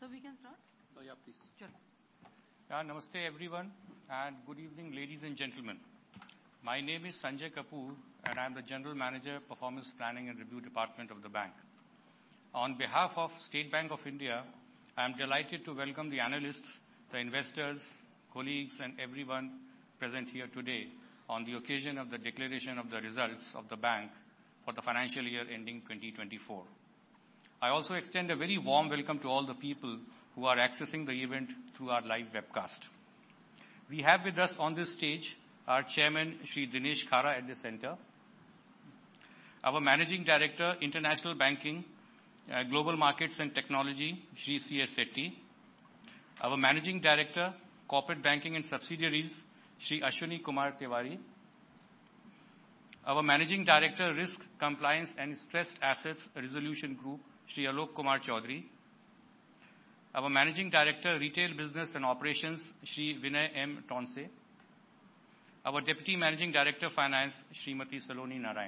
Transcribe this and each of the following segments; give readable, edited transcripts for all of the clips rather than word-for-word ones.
So we can start? Oh, yeah, please. Sure. Namaste everyone and good evening ladies and gentlemen. My name is Sanjay Kapoor and I am the General Manager, Performance Planning and Review Department of the bank. On behalf of State Bank of India, I am delighted to welcome the analysts, the investors, colleagues and everyone present here today on the occasion of the declaration of the results of the bank for the financial year ending 2024. I also extend a very warm welcome to all the people who are accessing the event through our live webcast. We have with us on this stage our Chairman, Shri Dinesh Khara at the center, our Managing Director, International Banking, Global Markets and Technology, Shri C.S. Setty, our Managing Director, Corporate Banking and Subsidiaries, Shri Ashwini Kumar Tiwari, our Managing Director, Risk, Compliance and Stressed Assets Resolution Group, Shri Alok Kumar Chaudhary, our Managing Director, Retail Business and Operations, Shri Vinay M. Tonse, our Deputy Managing Director, Finance, Srimati Saloni Narayan.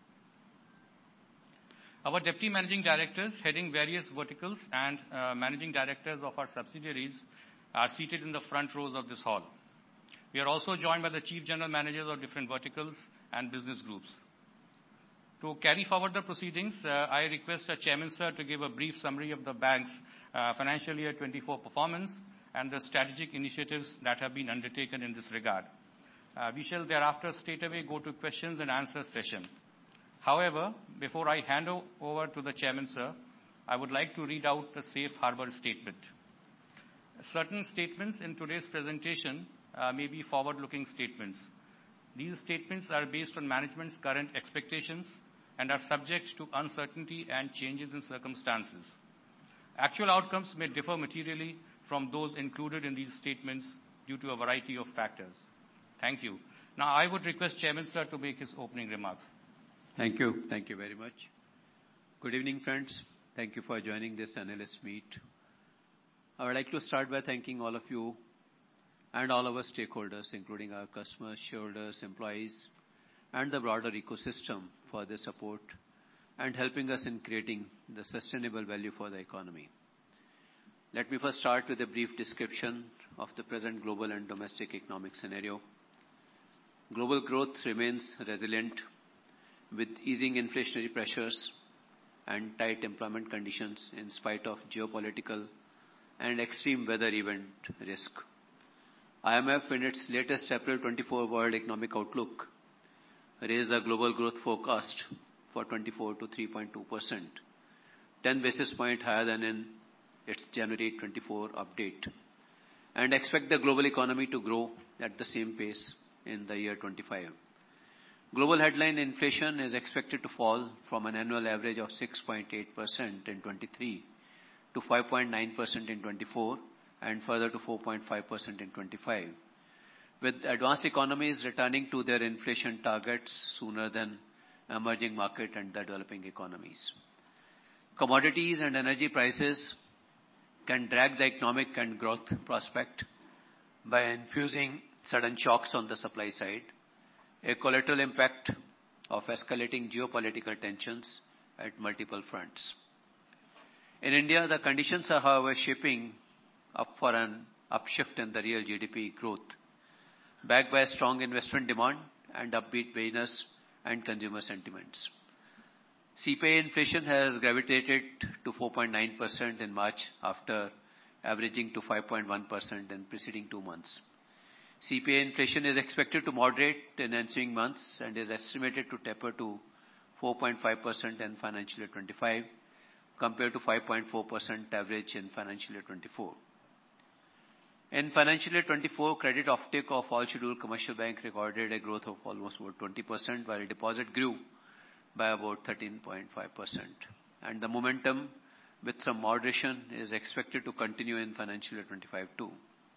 Our Deputy Managing Directors heading various verticals and Managing Directors of our subsidiaries are seated in the front rows of this hall. We are also joined by the Chief General Managers of different verticals and business groups. To carry forward the proceedings, I request the Chairman Sir to give a brief summary of the bank's financial year 24 performance and the strategic initiatives that have been undertaken in this regard. We shall thereafter straightaway go to questions and answers session. However, before I hand over to the Chairman Sir, I would like to read out the safe harbor statement. Certain statements in today's presentation may be forward-looking statements. These statements are based on management's current expectations and are subject to uncertainty and changes in circumstances. Actual outcomes may differ materially from those included in these statements due to a variety of factors. Thank you. Now, I would request Chairman Sir to make his opening remarks. Thank you. Thank you very much. Good evening, friends. Thank you for joining this analyst meet. I would like to start by thanking all of you and all our stakeholders, including our customers, shareholders, employees, and the broader ecosystem for their support and helping us in creating the sustainable value for the economy. Let me first start with a brief description of the present global and domestic economic scenario. Global growth remains resilient with easing inflationary pressures and tight employment conditions in spite of geopolitical and extreme weather event risk. IMF, in its latest April 24 World Economic Outlook, raised the global growth forecast for 24 to 3.2%, 10 basis points higher than in its January 24 update, and expect the global economy to grow at the same pace in the year 25. Global headline inflation is expected to fall from an annual average of 6.8% in 23 to 5.9% in 24 and further to 4.5% in 25, with advanced economies returning to their inflation targets sooner than emerging market and the developing economies. Commodities and energy prices can drag the economic and growth prospect by infusing sudden shocks on the supply side, a collateral impact of escalating geopolitical tensions at multiple fronts. In India, the conditions are, however, shaping up for an upshift in the real GDP growth, backed by strong investment demand and upbeat business and consumer sentiments. CPI inflation has gravitated to 4.9% in March after averaging to 5.1% in preceding 2 months. CPI inflation is expected to moderate in ensuing months and is estimated to taper to 4.5% in financial year 25 compared to 5.4% average in financial year 24. In financial year 24, credit offtake of all scheduled commercial bank recorded a growth of almost about 20%, while deposit grew by about 13.5%. And the momentum with some moderation is expected to continue in financial year 25 too.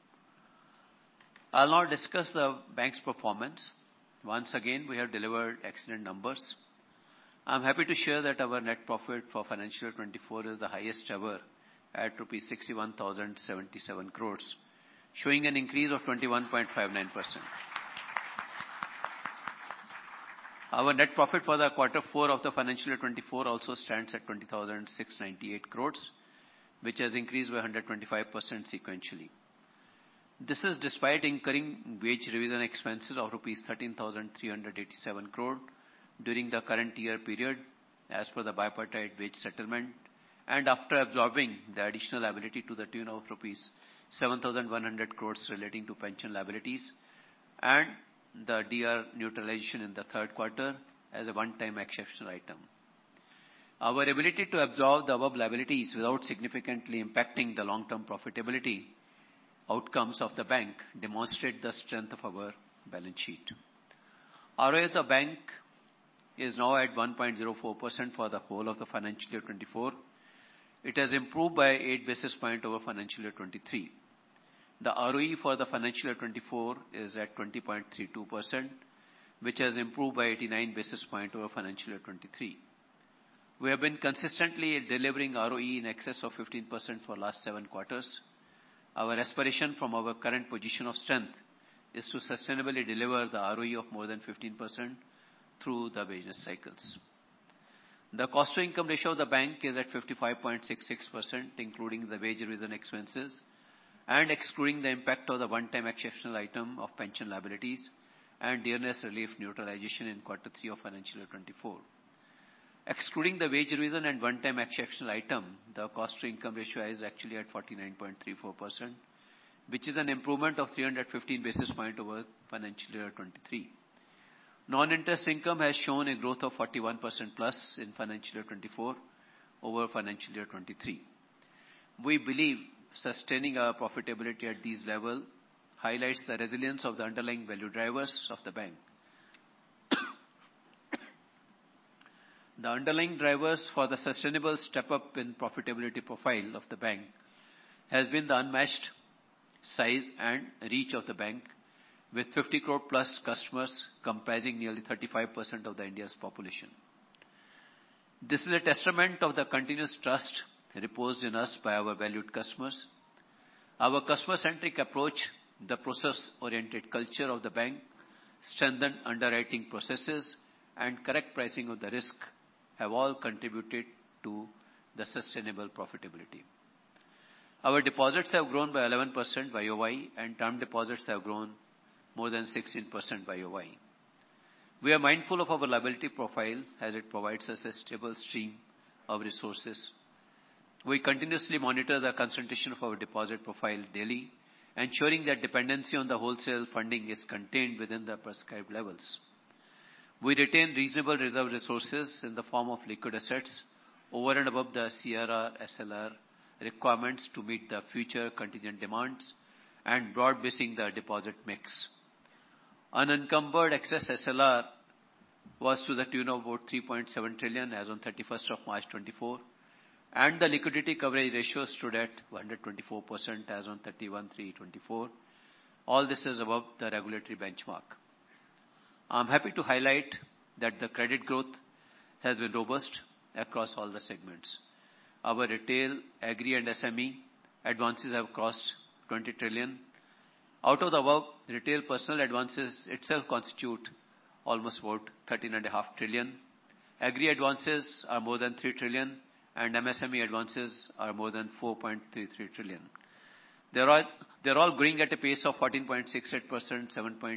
I'll now discuss the bank's performance. Once again, we have delivered excellent numbers. I'm happy to share that our net profit for financial year 24 is the highest ever at rupees 61,077 crores, showing an increase of 21.59%. Our net profit for the quarter 4 of the financial year 24 also stands at 20,698 crores, which has increased by 125% sequentially. This is despite incurring wage revision expenses of rupees 13,387 crore during the current year period as per the bipartite wage settlement, and after absorbing the additional liability to the tune of rupees 7,100 crores relating to pension liabilities and the DR neutralization in the third quarter as a one-time exceptional item. Our ability to absorb the above liabilities without significantly impacting the long-term profitability outcomes of the bank demonstrate the strength of our balance sheet. ROA of the bank is now at 1.04% for the whole of the financial year 24. It has improved by 8 basis points over financial year 23. The ROE for the financial year 24 is at 20.32%, which has improved by 89 basis points over financial year 23. We have been consistently delivering ROE in excess of 15% for last 7 quarters. Our aspiration from our current position of strength is to sustainably deliver the ROE of more than 15% through the business cycles. The cost-to-income ratio of the bank is at 55.66%, including the wage revision expenses and excluding the impact of the one-time exceptional item of pension liabilities and dearness relief neutralization in quarter 3 of financial year 24. Excluding the wage revision and one-time exceptional item, the cost-to-income ratio is actually at 49.34%, which is an improvement of 315 basis points over financial year 23. Non-interest income has shown a growth of 41% plus in financial year 24 over financial year 23. We believe sustaining our profitability at these levels highlights the resilience of the underlying value drivers of the bank. The underlying drivers for the sustainable step-up in profitability profile of the bank has been the unmatched size and reach of the bank, with 50 crore plus customers comprising nearly 35% of the India's population. This is a testament of the continuous trust reposed in us by our valued customers. Our customer-centric approach, the process-oriented culture of the bank, strengthened underwriting processes, and correct pricing of the risk have all contributed to the sustainable profitability. Our deposits have grown by 11% YOY, and term deposits have grown more than 16% YOY. We are mindful of our liability profile as it provides us a stable stream of resources. We continuously monitor the concentration of our deposit profile daily, ensuring that dependency on the wholesale funding is contained within the prescribed levels. We retain reasonable reserve resources in the form of liquid assets over and above the CRR, SLR requirements to meet the future contingent demands and broad-basing the deposit mix. Unencumbered excess SLR was to the tune of about 3.7 trillion as on 31st of March 24, and the liquidity coverage ratio stood at 124% as on 31/3/24. All this is above the regulatory benchmark. I'm happy to highlight that the credit growth has been robust across all the segments. Our retail, agri and SME advances have crossed 20 trillion. Out of the above, retail personal advances itself constitute almost about 13.5 trillion. Agri advances are more than 3 trillion and MSME advances are more than 4.33 trillion. They're all growing at a pace of 14.68%,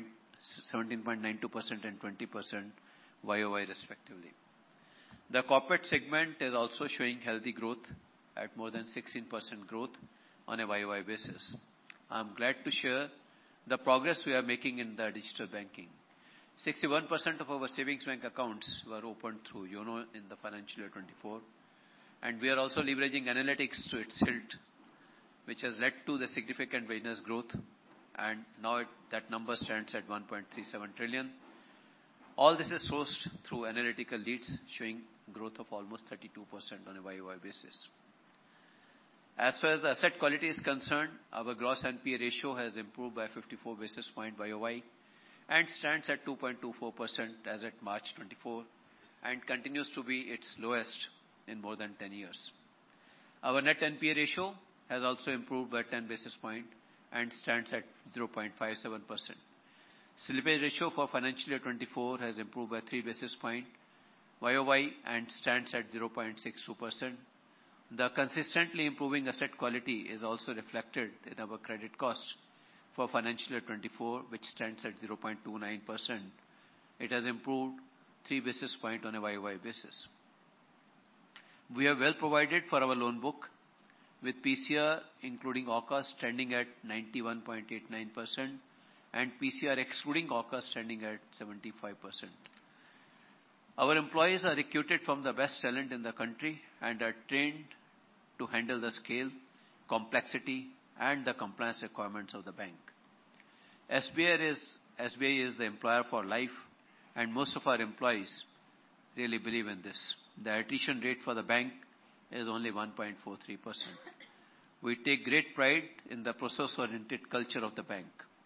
17.92% and 20% YOY respectively. The corporate segment is also showing healthy growth at more than 16% growth on a YOY basis. I'm glad to share the progress we are making in the digital banking. 61% of our savings bank accounts were opened through YONO in the financial year 24, and we are also leveraging analytics to its hilt, which has led to the significant business growth, and now that number stands at 1.37 trillion. All this is sourced through analytical leads, showing growth of almost 32% on a YOY basis. As far as the asset quality is concerned, our gross NPA ratio has improved by 54 basis points YOY and stands at 2.24% as at March 24 and continues to be its lowest in more than 10 years. Our net NPA ratio has also improved by 10 basis points and stands at 0.57%. Slippage ratio for financial year 24 has improved by 3 basis points YOY and stands at 0.62%. The consistently improving asset quality is also reflected in our credit cost for financial year 24, which stands at 0.29%. It has improved 3 basis points on a YOY basis. We are well provided for our loan book, with PCR including AUCA standing at 91.89% and PCR excluding AUCA standing at 75%. Our employees are recruited from the best talent in the country and are trained to handle the scale, complexity, and the compliance requirements of the bank. SBI is the employer for life, and most of our employees really believe in this. The attrition rate for the bank is only 1.43%. We take great pride in the process-oriented culture of the bank.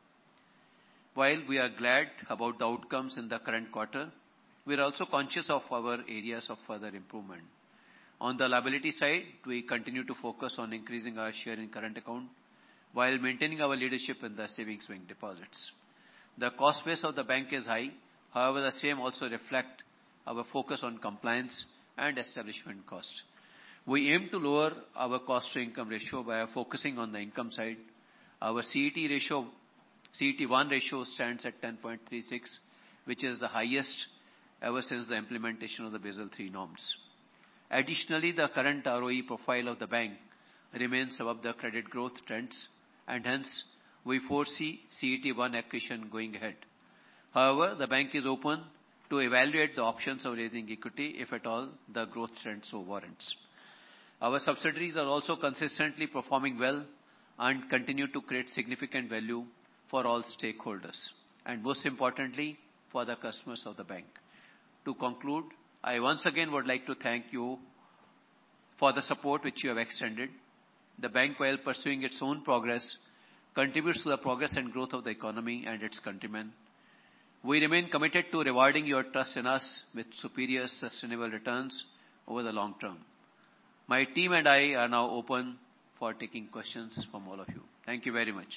While we are glad about the outcomes in the current quarter, we are also conscious of our areas of further improvement. On the liability side, we continue to focus on increasing our share in current account while maintaining our leadership in the savings bank deposits. The cost base of the bank is high. However, the same also reflect our focus on compliance and establishment costs. We aim to lower our cost-to-income ratio by focusing on the income side. Our CET1 ratio stands at 10.36, which is the highest ever since the implementation of the Basel III norms. Additionally, the current ROE profile of the bank remains above the credit growth trends, and hence we foresee CET1 accretion going ahead. However, the bank is open to evaluate the options of raising equity if at all the growth trend so warrants. Our subsidiaries are also consistently performing well and continue to create significant value for all stakeholders, and most importantly, for the customers of the bank. To conclude, I once again would like to thank you for the support which you have extended. The bank, while pursuing its own progress, contributes to the progress and growth of the economy and its countrymen. We remain committed to rewarding your trust in us with superior sustainable returns over the long term. My team and I are now open for taking questions from all of you. Thank you very much.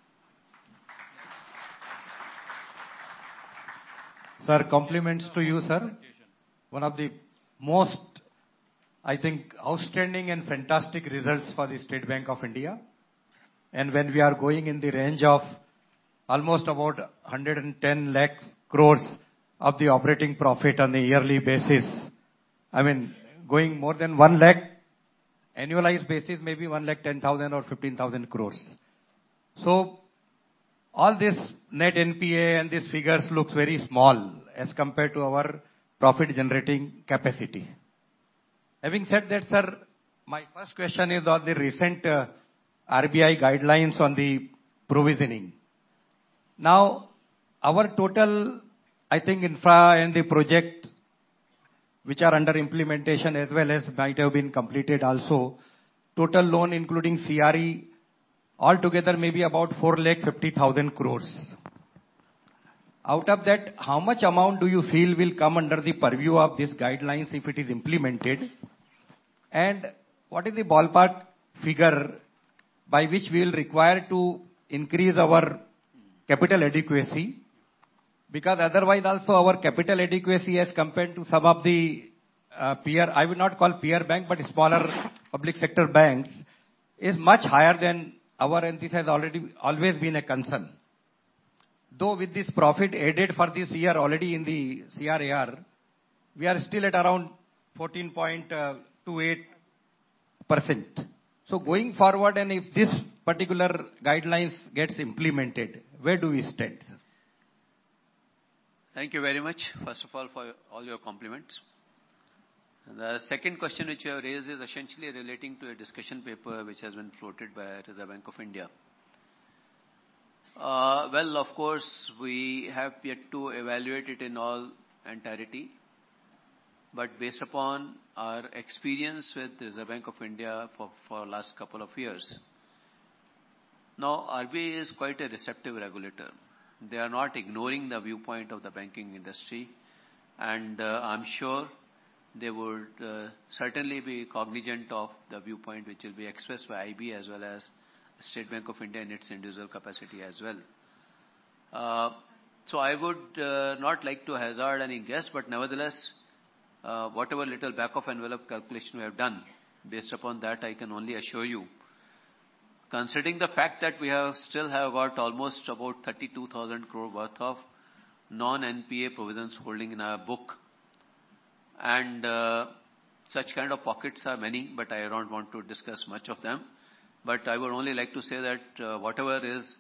Sir, compliments to you, sir. One of the most, I think, outstanding and fantastic results for the State Bank of India. And when we are going in the range of almost about 110 lakh crores of the operating profit on a yearly basis, I mean, going more than 1 lakh, annualized basis, maybe 1,10,000 or 15,000 crores. So, all this net NPA and these figures looks very small as compared to our profit generating capacity. Having said that, sir, my first question is on the recent RBI guidelines on the provisioning. Now, our total, I think, infra and the project which are under implementation as well as might have been completed also, total loan including CRE, altogether maybe about 4,50,000 crores. Out of that, how much amount do you feel will come under the purview of these guidelines if it is implemented? And what is the ballpark figure by which we will require to increase our capital adequacy? Because otherwise also our capital adequacy as compared to some of the peer, I would not call peer bank, but smaller public sector banks, is much higher than our, and this has always been a concern. Though with this profit added for this year already in the CRAR, we are still at around 14.28%. So going forward, and if this particular guidelines gets implemented, where do we stand, sir? Thank you very much, first of all, for all your compliments. The second question which you have raised is essentially relating to a discussion paper which has been floated by Reserve Bank of India. Well, of course, we have yet to evaluate it in all entirety. But based upon our experience with the Reserve Bank of India for last couple of years, now RBI is quite a receptive regulator. They are not ignoring the viewpoint of the banking industry, and I'm sure they would certainly be cognizant of the viewpoint which will be expressed by IB as well as State Bank of India in its individual capacity as well. So I would not like to hazard any guess, but nevertheless, whatever little back of envelope calculation we have done, Based upon that, I can only assure you, considering the fact that we still have got almost about 32,000 crore worth of non-NPA provisions holding in our book, and such kind of pockets are many, but I don't want to discuss much of them. But I would only like to say that whatever is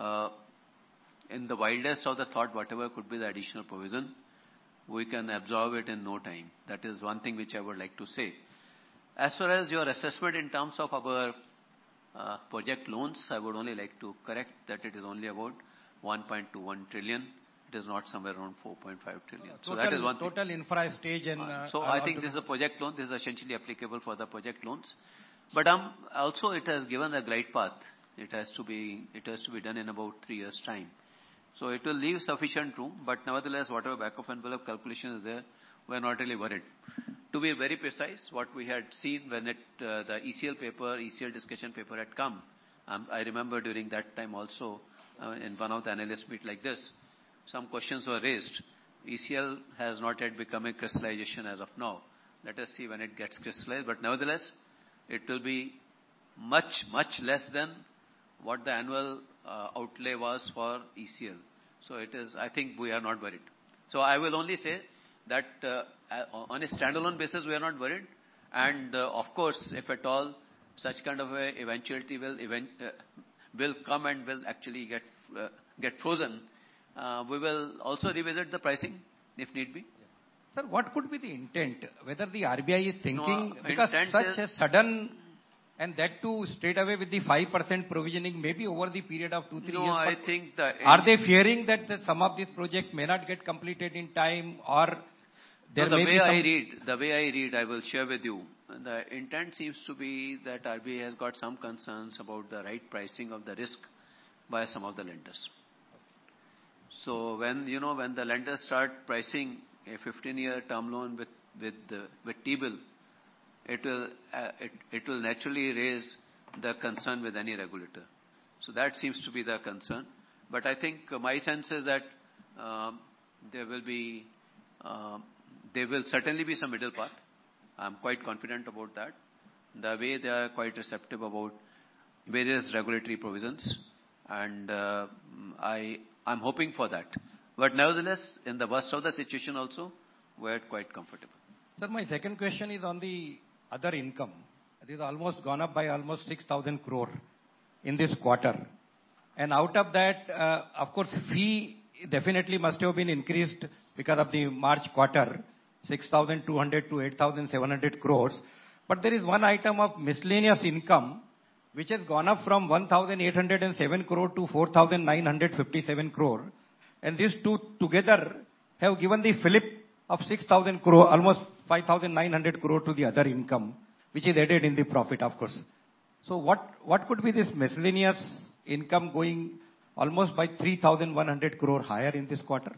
in the wildest of the thought, whatever could be the additional provision, we can absorb it in no time. That is one thing which I would like to say. As far as your assessment in terms of our project loans, I would only like to correct that it is only about 1.21 trillion. It is not somewhere around 4.5 trillion. So that is one thing. Total infra stage and... so I think this is a project loan. This is essentially applicable for the project loans. But also it has given a glide path. It has to be done in about 3 years' time. So it will leave sufficient room, but nevertheless, whatever back of envelope calculation is there, we are not really worried. To be very precise, what we had seen when the ECL discussion paper had come, I remember during that time also, in one of the analyst meet like this, some questions were raised. ECL has not yet become a crystallization as of now. Let us see when it gets crystallized, but nevertheless, it will be much, much less than what the annual outlay was for ECL. So it is, I think we are not worried. So I will only say that on a standalone basis, we are not worried. And of course, if at all such kind of a eventuality will come and will actually get frozen, we will also revisit the pricing if need be. Sir, what could be the intent? Whether the RBI is thinking, No, because such a sudden, and that too straight away with the 5% provisioning, maybe over the period of 2-3 years. No, I think are they fearing that some of these projects may not get completed in time, or there may be some... The way I read, I will share with you. The intent seems to be that RBI has got some concerns about the right pricing of the risk by some of the lenders. So when the lenders start pricing a 15-year term loan with T-bill, it will naturally raise the concern with any regulator. So that seems to be the concern. But I think my sense is that there will certainly be some middle path. I'm quite confident about that. The way they are quite receptive about various regulatory provisions, and I'm hoping for that. But nevertheless, in the worst of the situation also, we're quite comfortable. Sir, my second question is on the other income. It is almost gone up by almost 6,000 crore in this quarter. And out of that, of course, fee definitely must have been increased because of the March quarter, 6,200 to 8,700 crores. But there is one item of miscellaneous income which has gone up from 1,807 crore to 4,957 crore. And these two together have given the flip of 6,000 crore, almost 5,900 crore to the other income, which is added in the profit, of course. So what could be this miscellaneous income going almost by 3,100 crore higher in this quarter?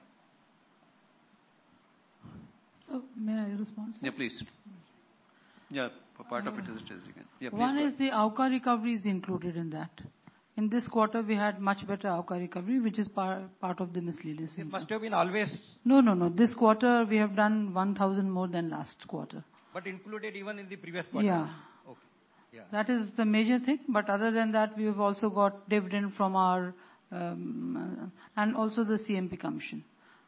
So may I respond, sir? Yeah, please. Yeah, part of it is again. Yeah, please. One is the AUCA recovery is included in that. In this quarter, we had much better AUCA recovery, which is part of the miscellaneous income. It must have been always... No. This quarter, we have done 1,000 more than last quarter. But included even in the previous quarter? Yeah. Okay. Yeah. That is the major thing. But other than that, we have also got dividend from our... and also the CMP commission.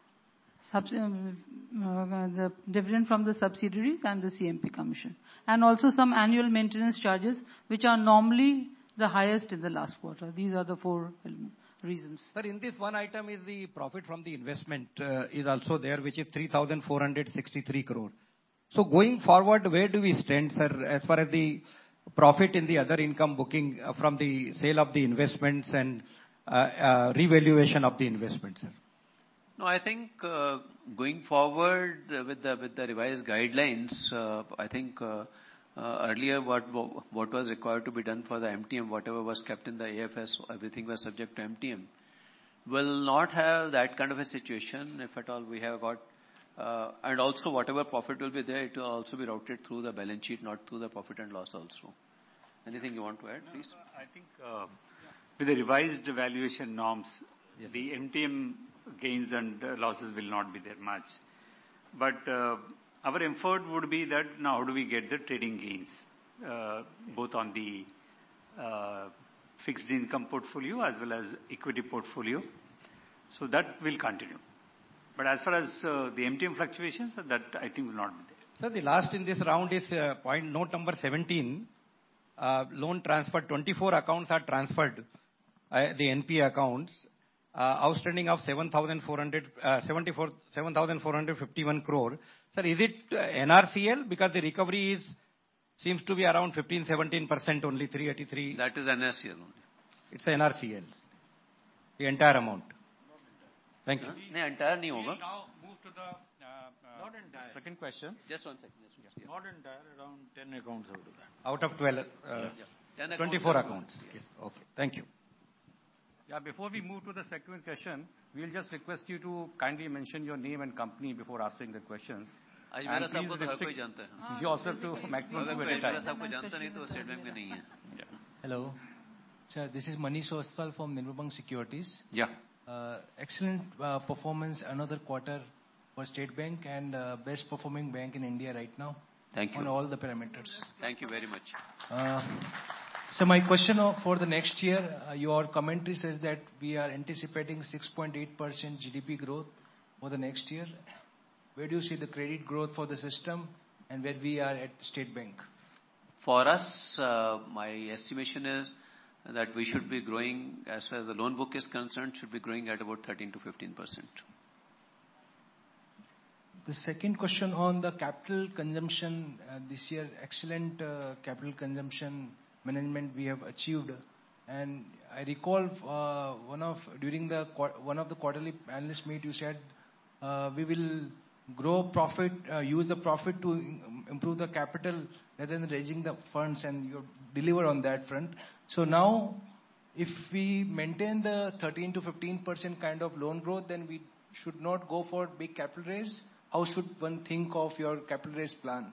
The dividend from the subsidiaries and the CMP commission. And also some annual maintenance charges, which are normally the highest in the last quarter. These are the four reasons. Sir, in this one item is the profit from the investment is also there, which is 3,463 crore. So going forward, where do we stand, sir, as far as the profit in the other income booking from the sale of the investments and revaluation of the investments, sir? No, I think going forward with the revised guidelines, I think earlier what was required to be done for the MTM, whatever was kept in the AFS, everything was subject to MTM, will not have that kind of a situation if at all we have got, and also whatever profit will be there, it will also be routed through the balance sheet, not through the profit and loss also. Anything you want to add, please? No, I think with the revised valuation norms, yes, the MTM gains and losses will not be there much. But our effort would be that now how do we get the trading gains? both on the fixed income portfolio as well as equity portfolio. So that will continue. But as far as the MTM fluctuations, that I think will not be there. So the last in this round is point note number 17. Loan transfer, 24 accounts are transferred, the NPA accounts, outstanding of 7,451 crore. Sir, is it NRCL? Because the recovery seems to be around 15-17% only, 383. That is NRCL only. It's NRCL, the entire amount. Thank you. No, entire nahi hoga. We now move to the second question. Just 1 second. Yeah. Not entire, around 10 accounts out of that. Out of 12, 10 24 accounts. Yes. Okay. Thank you. Yeah, before we move to the second question, we'll just request you to kindly mention your name and company before asking the questions. आज And मेरा please सबको तो हर कोई restrict जानता है. yourself to maximum अगर 2 कोई at a मेरा time. सबको जानता नहीं तो स्टेट बैंक में नहीं है. Hello. Sir, this is Manish Ostwal from Nirmal Bang Securities. Yeah. Excellent performance another quarter for State Bank and best performing bank in India right now. Thank you. On all the parameters. Thank you very much. So my question for the next year, your commentary says that we are anticipating 6.8% GDP growth for the next year. Where do you see the credit growth for the system and where we are at State Bank? For us, my estimation is that we should be growing, as far as the loan book is concerned, should be growing at about 13 to 15%. The second question on the capital consumption, this year, excellent capital consumption management we have achieved. And I recall during one of the quarterly analyst meet, you said we will grow profit, use the profit to improve the capital rather than raising the funds, and you deliver on that front. So now, if we maintain the 13 to 15% kind of loan growth, then we should not go for big capital raise. How should one think of your capital raise plan?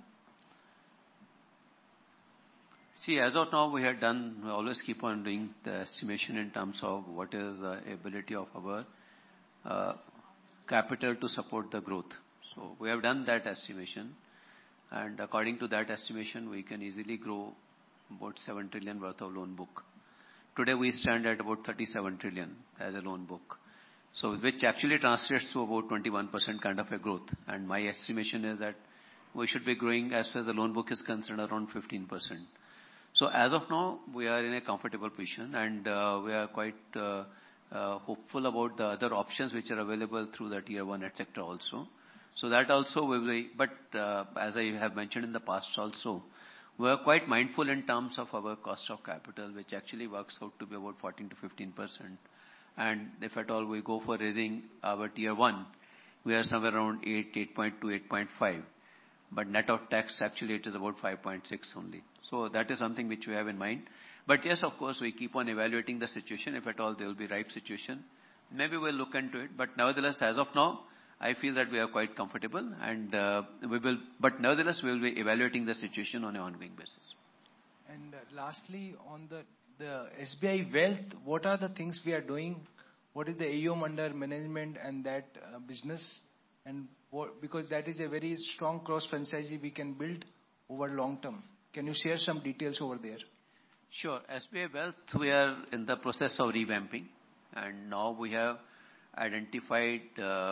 See, as of now, we always keep on doing the estimation in terms of what is the ability of our capital to support the growth. So we have done that estimation, and according to that estimation, we can easily grow about 7 trillion worth of loan book. Today we stand at about 37 trillion as a loan book. So which actually translates to about 21% kind of a growth. And my estimation is that we should be growing, as far as the loan book is concerned, around 15%. So as of now, we are in a comfortable position, and we are quite hopeful about the other options which are available through the tier 1, etc. also. So that also will be, but as I have mentioned in the past also, we are quite mindful in terms of our cost of capital, which actually works out to be about 14 to 15%. And if at all we go for raising our tier 1, we are somewhere around 8.2, 8.5. But net of tax, actually it is about 5.6 only. So that is something which we have in mind. But yes, of course, we keep on evaluating the situation. If at all there will be ripe situation, maybe we'll look into it. But nevertheless, as of now, I feel that we are quite comfortable, and but nevertheless, we will be evaluating the situation on an ongoing basis. And lastly, on the SBI Wealth, what are the things we are doing? What is the AUM under management and that business? And because that is a very strong cross franchisee we can build over long term. Can you share some details over there? Sure. SBI Wealth, we are in the process of revamping, and now we have identified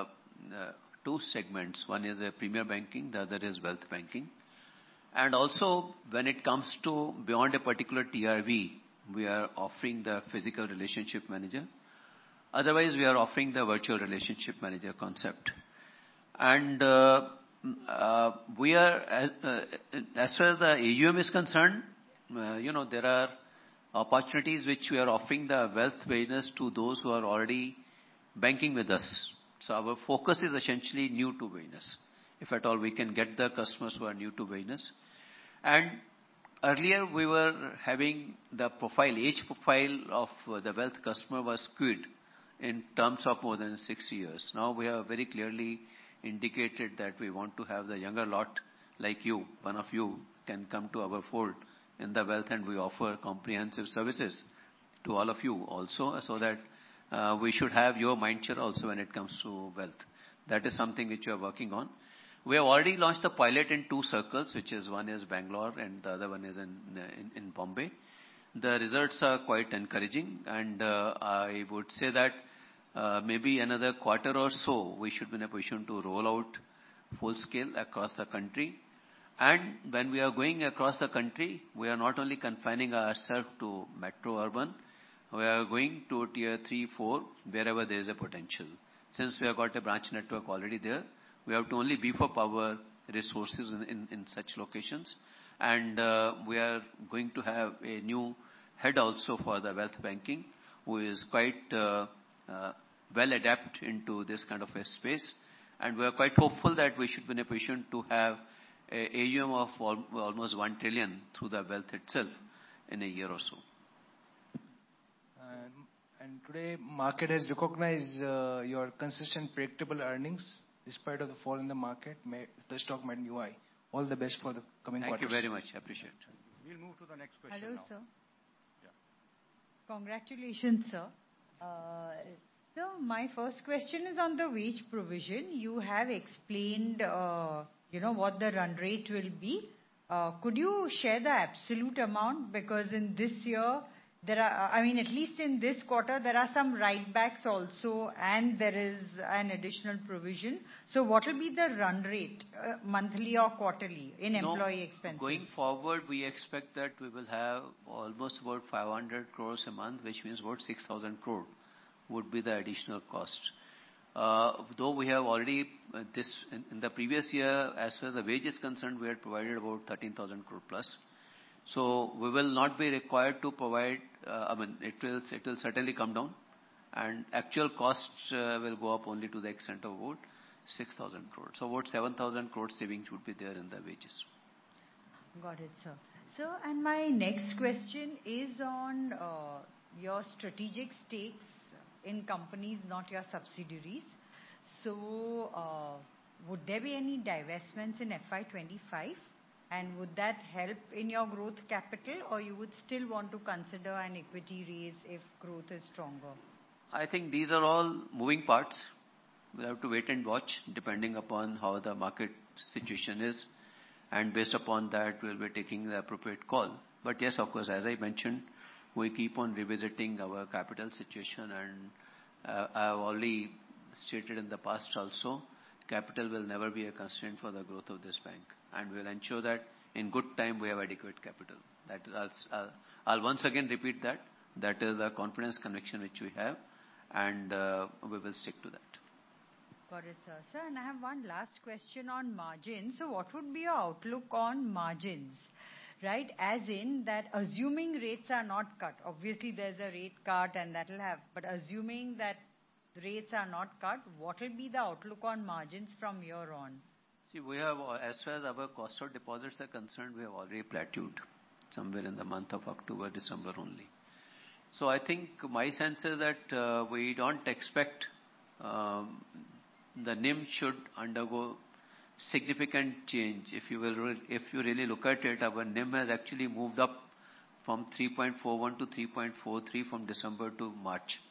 2 segments. One is a premier banking, the other is wealth banking. And also, when it comes to beyond a particular TRV, we are offering the physical relationship manager. Otherwise, we are offering the virtual relationship manager concept. And we are, as far as the AUM is concerned, there are opportunities which we are offering the wealth business to those who are already banking with us. So our focus is essentially new to business. If at all we can get the customers who are new to business. And earlier we were having the age profile of the wealth customer was skewed in terms of more than 6 years. Now we have very clearly indicated that we want to have the younger lot like you, one of you, can come to our fold in the wealth, and we offer comprehensive services to all of you also, so that we should have your mind share also when it comes to wealth. That is something which we are working on. We have already launched the pilot in 2 circles, which is one is Bangalore and the other one is in Bombay. The results are quite encouraging, and I would say that maybe another quarter or so, we should be in a position to roll out full scale across the country. And when we are going across the country, we are not only confining ourselves to metro urban, we are going to tier 3, 4, wherever there is a potential. Since we have got a branch network already there, we have to only beef up our resources in such locations. And we are going to have a new head also for the wealth banking, who is quite well adapted into this kind of a space. And we are quite hopeful that we should be in a position to have a AUM of almost 1 trillion through the wealth itself in a year or so. And today, market has recognized your consistent, predictable earnings despite of the fall in the market. The stock might be high. All the best for the coming quarters. Thank you very much. I appreciate it. We'll move to the next question Hello, now. sir. Yeah. Congratulations, sir. So my first question is on the wage provision. You have explained, what the run rate will be. Could you share the absolute amount? Because in this year, there are, at least in this quarter, there are some write-backs also, and there is an additional provision. So what will be the run rate, monthly or quarterly, in employee expenses? Going forward, we expect that we will have almost about 500 crores a month, which means about 6,000 crore would be the additional cost. Though we have already, in the previous year, as far as the wage is concerned, we had provided about 13,000 crore plus. So we will not be required to provide, it will certainly come down, and actual costs will go up only to the extent of about 6,000 crore. So about 7,000 crore savings would be there in the wages. Got it, sir. So, and my next question is on your strategic stakes in companies, not your subsidiaries. So, would there be any divestments in FY25? And would that help in your growth capital, or you would still want to consider an equity raise if growth is stronger? I think these are all moving parts. We'll have to wait and watch, depending upon how the market situation is. And based upon that, we'll be taking the appropriate call. But yes, of course, as I mentioned, we keep on revisiting our capital situation. And I have already stated in the past also, capital will never be a constraint for the growth of this bank. And we'll ensure that in good time we have adequate capital. That I'll once again repeat that. That is the confidence conviction which we have, and we will stick to that. Got it, sir. Sir, and I have one last question on margins. So what would be your outlook on margins? Right, as in that assuming rates are not cut, obviously there's a rate cut and that will have, but assuming that rates are not cut, what will be the outlook on margins from here on? See, we have, as far as our cost of deposits are concerned, we have already plateaued somewhere in the month of October, December only. So I think my sense is that we don't expect the NIM should undergo significant change. If you really look at it, our NIM has actually moved up from 3.41 to 3.43 from December to March.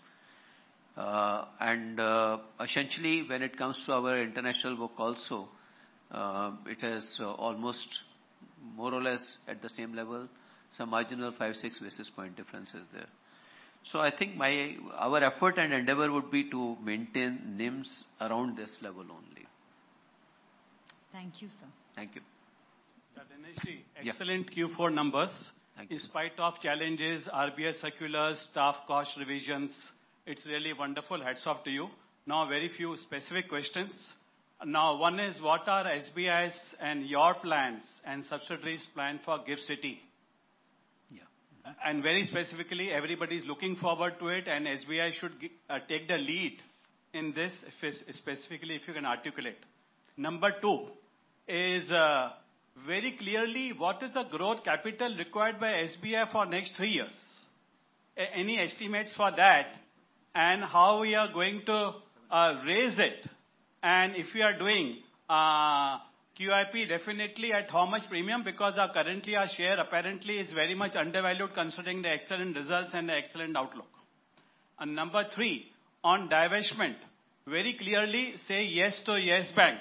And essentially, when it comes to our international book also, it has almost more or less at the same level, some marginal 5-6 basis point differences there. So I think our effort and endeavor would be to maintain NIMs around this level only. Thank you, sir. Thank you. Dineshji, excellent Q4 numbers. Thank you. In spite of challenges, RBI circulars, staff cost revisions, it's really wonderful. Hats off to you. Now, very few specific questions. Now, one is, what are SBI's and your plans and subsidiaries plan for GIFT City? Yeah. And very specifically, everybody is looking forward to it, and SBI should take the lead in this, specifically if you can articulate. Number two is very clearly, what is the growth capital required by SBI for next 3 years? Any estimates for that? And how we are going to raise it? And if we are doing QIP, definitely at how much premium? Because currently our share apparently is very much undervalued considering the excellent results and the excellent outlook. And number three, on divestment, very clearly say yes to Yes Bank.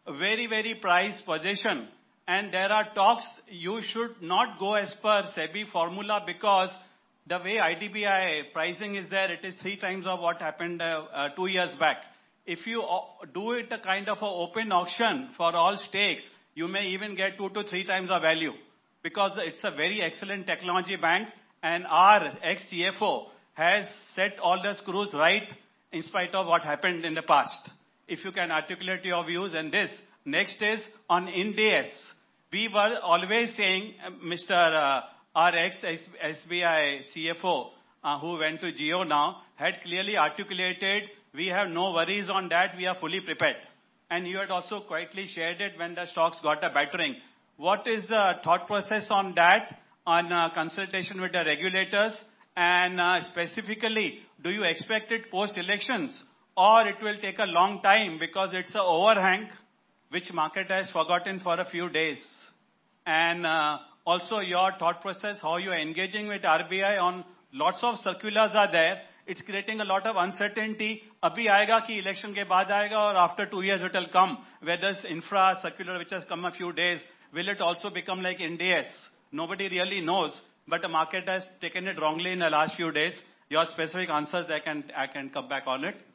very, very prized possession. And there are talks you should not go as per SEBI formula because the way IDBI pricing is there, it is 3 times of what happened 2 years back. If you do it a kind of an open auction for all stakes, you may even get 2 to 3 times the value because it's a very excellent technology bank and our ex-CFO has set all the screws right in spite of what happened in the past. If you can articulate your views and this. Next is on Ind AS. We were always saying, Mr. Our ex-SBI CFO, who went to Geo now, had clearly articulated, we have no worries on that, we are fully prepared. And you had also quietly shared it when the stocks got a battering. What is the thought process on that, on consultation with the regulators? And specifically, do you expect it post-elections? Or it will take a long time because it's an overhang, which market has forgotten for a few days. And also your thought process, how you are engaging with RBI on lots of circulars are there. It's creating a lot of uncertainty. Abhi aayega ki election ke baad aayega or after 2 years it will come. Whether it's infra circular which has come a few days, will it also become like Ind AS? Nobody really knows. But the market has taken it wrongly in the last few days. Your specific answers, I can come back on it.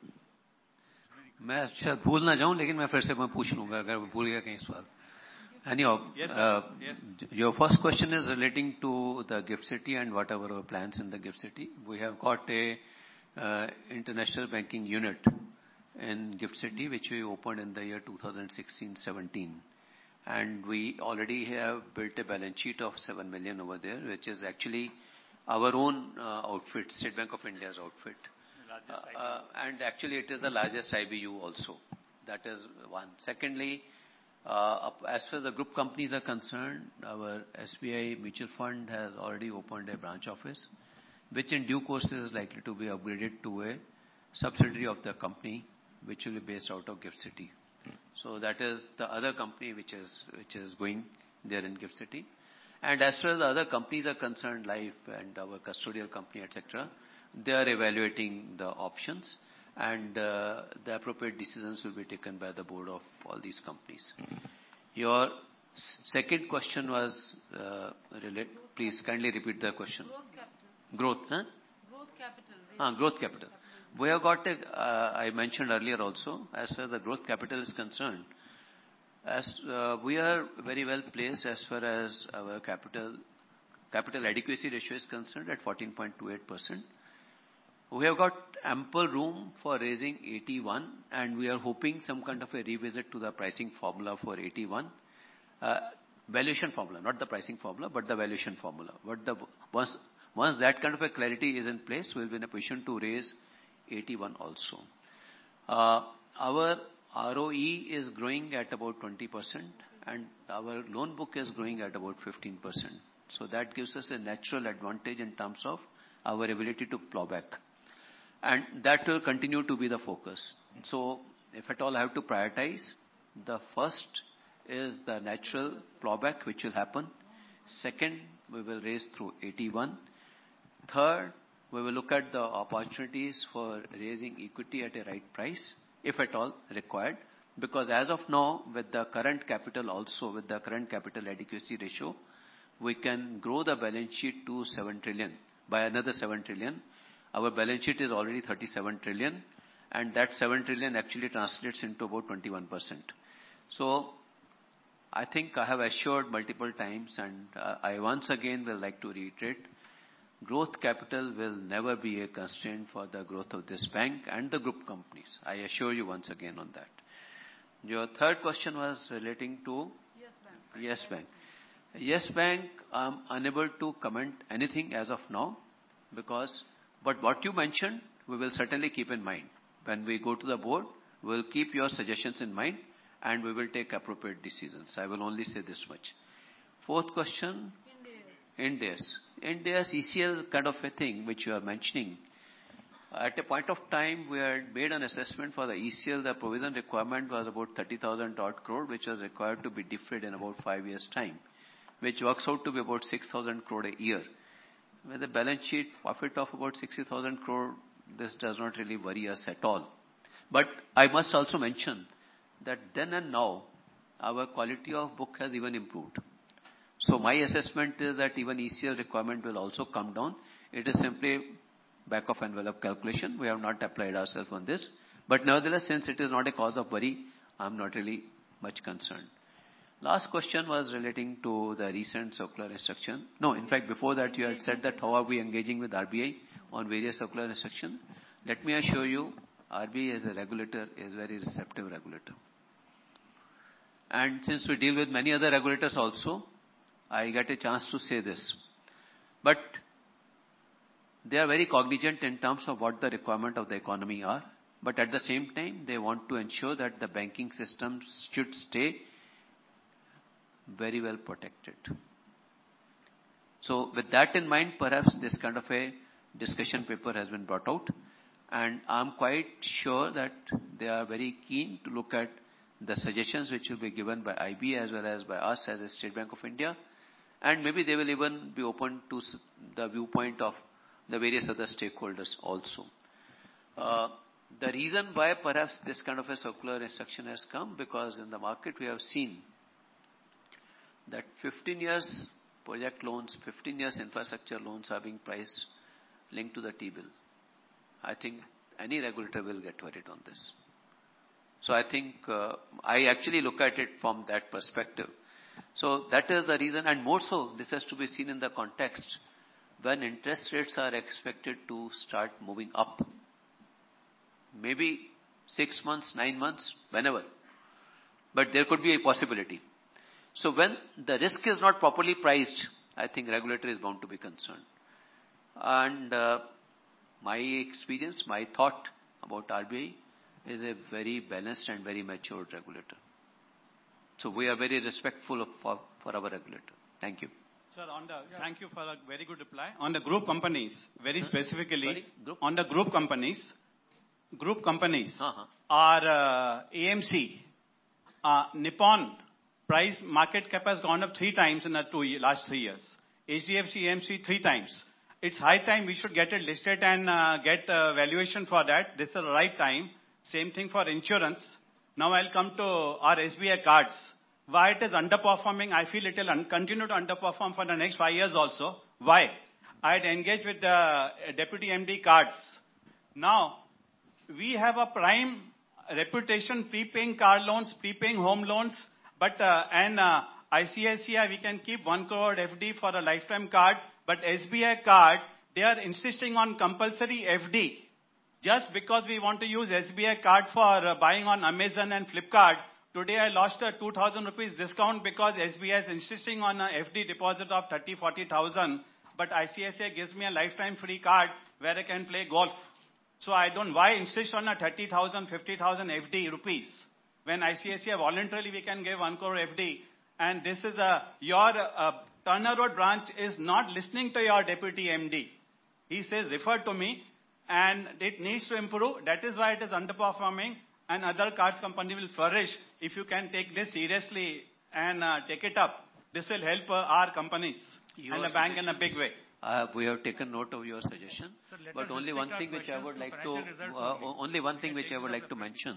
मैं शायद भूल ना जाऊं लेकिन मैं फिर से मैं पूछ लूंगा अगर भूल गया कहीं सवाल. Anyhow, Yes. Your first question is relating to the GIFT City and whatever our plans in the GIFT City. We have got a international banking unit in GIFT City which we opened in the year 2016-17. And we already have built a balance sheet of 7 million over there, which is actually our own outfit, State Bank of India's outfit. And actually it is the largest IBU also. That is one. Secondly, as far as the group companies are concerned, our SBI mutual fund has already opened a branch office, which in due course is likely to be upgraded to a subsidiary of the company, which will be based out of GIFT City. So that is the other company which is going there in GIFT City. And as far as the other companies are concerned, Life and our custodial company, etc., they are evaluating the options. And the appropriate decisions will be taken by the board of all these companies. Your second question was, please kindly repeat the question. Growth capital. Growth capital. Growth capital. We have got I mentioned earlier also, as far as the growth capital is concerned, we are very well placed as far as our capital adequacy ratio is concerned at 14.28%. We have got ample room for raising AT1 and we are hoping some kind of a revisit to the pricing formula for AT1. Valuation formula, not the pricing formula, but the valuation formula. But once that kind of a clarity is in place, we will be in a position to raise AT1 also. Our ROE is growing at about 20% and our loan book is growing at about 15%. So that gives us a natural advantage in terms of our ability to plow back. And that will continue to be the focus. So if at all I have to prioritize, the first is the natural plowback which will happen. Second, we will raise through AT1. Third, we will look at the opportunities for raising equity at a right price, if at all required. Because as of now, with the current capital also, with the current capital adequacy ratio, we can grow the balance sheet to 7 trillion, by another 7 trillion. Our balance sheet is already 37 trillion and that 7 trillion actually translates into about 21%. So I think I have assured multiple times and I once again will like to reiterate, growth capital will never be a constraint for the growth of this bank and the group companies. I assure you once again on that. Your third question was relating to Yes Bank. Yes Bank, I'm unable to comment anything as of now but what you mentioned, we will certainly keep in mind. When we go to the board, we will keep your suggestions in mind and we will take appropriate decisions. I will only say this much. Fourth question. Ind AS. Ind AS ECL kind of a thing which you are mentioning. At a point of time, we had made an assessment for the ECL. The provision requirement was about 30,000 odd crore, which was required to be defrayed in about 5 years' time, which works out to be about 6,000 crore a year. With a balance sheet profit of about 60,000 crore, this does not really worry us at all. But I must also mention that then and now, our quality of book has even improved. So my assessment is that even ECL requirement will also come down. It is simply back of envelope calculation. We have not applied ourselves on this. But nevertheless, since it is not a cause of worry, I'm not really much concerned. Last question was relating to the recent circular instruction. No, in fact, before that you had said that how are we engaging with RBI on various circular instruction. Let me assure you, RBI as a regulator is a very receptive regulator. And since we deal with many other regulators also, I get a chance to say this. But they are very cognizant in terms of what the requirement of the economy are. But at the same time, they want to ensure that the banking systems should stay very well protected. So with that in mind, perhaps this kind of a discussion paper has been brought out. And I'm quite sure that they are very keen to look at the suggestions which will be given by IB as well as by us as a State Bank of India. And maybe they will even be open to the viewpoint of the various other stakeholders also. The reason why perhaps this kind of a circular instruction has come, because in the market we have seen that 15 years project loans, 15 years infrastructure loans are being priced linked to the T-bill. I think any regulator will get worried on this. So I think I actually look at it from that perspective. So that is the reason, and more so this has to be seen in the context when interest rates are expected to start moving up. Maybe 6 months, 9 months, whenever. But there could be a possibility. So when the risk is not properly priced, I think regulator is bound to be concerned. And my experience, my thought about RBI is a very balanced and very matured regulator. So we are very respectful for our regulator. Thank you. Sir, thank you for a very good reply. On the group companies, very specifically, on the group companies are AMC, Nippon price market cap has gone up 3 times in the last 3 years. HDFC AMC 3 times. It's high time we should get it listed and get valuation for that. This is the right time. Same thing for insurance. Now I'll come to our SBI cards. Why it is underperforming? I feel it will continue to underperform for the next 5 years also. Why? I had engaged with the Deputy MD cards. Now, we have a prime reputation, prepaying car loans, prepaying home loans, but ICICI, we can keep 1 crore FD for a lifetime card, but SBI card, they are insisting on compulsory FD. Just because we want to use SBI card for buying on Amazon and Flipkart, today I lost a 2,000 rupees discount because SBI is insisting on a FD deposit of 30,000-40,000, but ICICI gives me a lifetime free card where I can play golf. So I don't, why insist on a 30,000, 50,000 FD rupees? When ICICI voluntarily we can give 1 crore FD, and this is your Turner Road branch is not listening to your Deputy MD. He says, refer to me, and it needs to improve. That is why it is underperforming, and other cards company will flourish if you can take this seriously and take it up. This will help our companies and the bank in a big way. We have taken note of your suggestion, but only one thing which I would like to mention.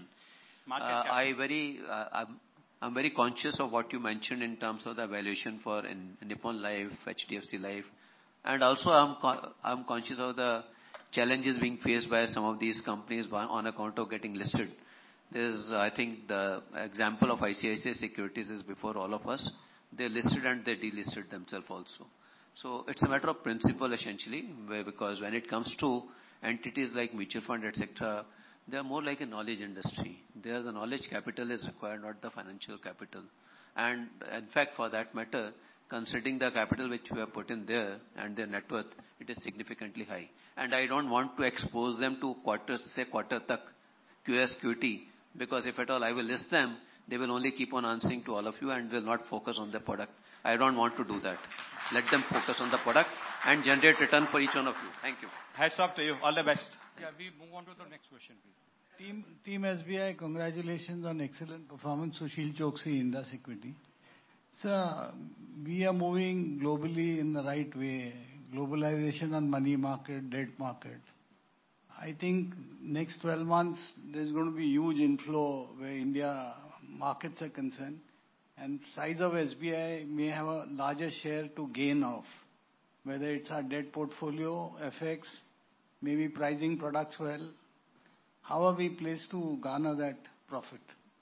I'm very conscious of what you mentioned in terms of the valuation for Nippon Life, HDFC Life, and also I'm conscious of the challenges being faced by some of these companies on account of getting listed. There's, I think, the example of ICICI Securities is before all of us. They listed and they delisted themselves also. So it's a matter of principle essentially, because when it comes to entities like mutual fund, etc., they are more like a knowledge industry. There the knowledge capital is required, not the financial capital. And in fact, for that matter, considering the capital which we have put in there and their net worth, it is significantly high. And I don't want to expose them to quarter tak QSQT, because if at all I will list them, they will only keep on answering to all of you and will not focus on the product. I don't want to do that. Let them focus on the product and generate return for each one of you. Thank you. Hats off to you. All the best. Yeah, we move on to the next question, please. Team SBI, congratulations on excellent performance. Sushil Choksi, Indus Equity. Sir, we are moving globally in the right way. Globalization on money market, debt market. I think next 12 months, there's going to be huge inflow where India markets are concerned. and size of SBI may have a larger share to gain off, whether it's our debt portfolio, FX, maybe pricing products well. How are we placed to garner that profit?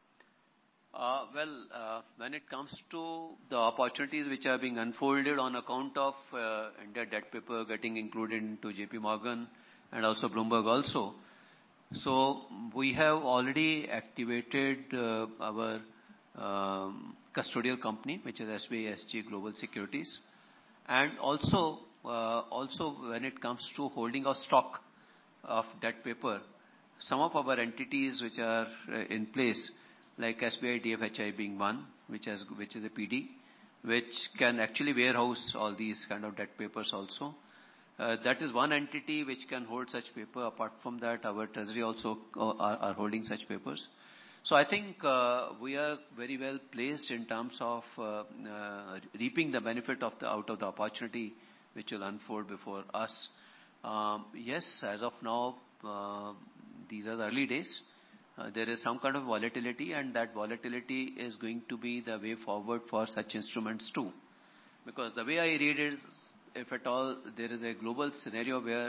When it comes to the opportunities which are being unfolded on account of India debt paper getting included into JP Morgan and also Bloomberg also, so we have already activated our custodial company, which is SBI SG Global Securities, and also when it comes to holding of stock of debt paper, some of our entities which are in place, like SBI DFHI being one, which is a PD, which can actually warehouse all these kind of debt papers also. That is one entity which can hold such paper. Apart from that, our treasury also are holding such papers. So I think we are very well placed in terms of reaping the benefit out of the opportunity which will unfold before us. Yes, as of now, these are the early days. There is some kind of volatility, and that volatility is going to be the way forward for such instruments too. Because the way I read it is, if at all there is a global scenario where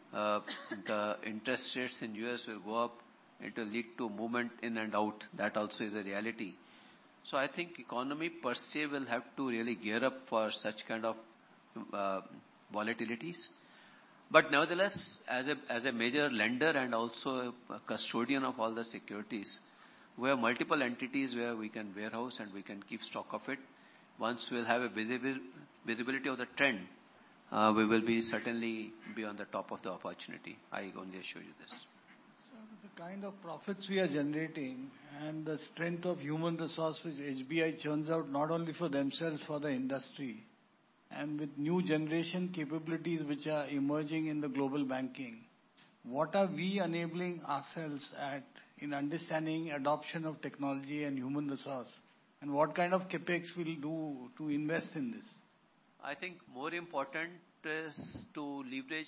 the interest rates in US will go up, it will lead to movement in and out. That also is a reality. So I think economy per se will have to really gear up for such kind of volatilities. But nevertheless, as a major lender and also a custodian of all the securities, we have multiple entities where we can warehouse and we can keep stock of it. Once we'll have a visibility of the trend, we will certainly be on the top of the opportunity. I only assure you this. So the kind of profits we are generating and the strength of human resource which SBI churns out not only for themselves, for the industry, and with new generation capabilities which are emerging in the global banking, what are we enabling ourselves at in understanding adoption of technology and human resource? And what kind of capex we'll do to invest in this? I think more important is to leverage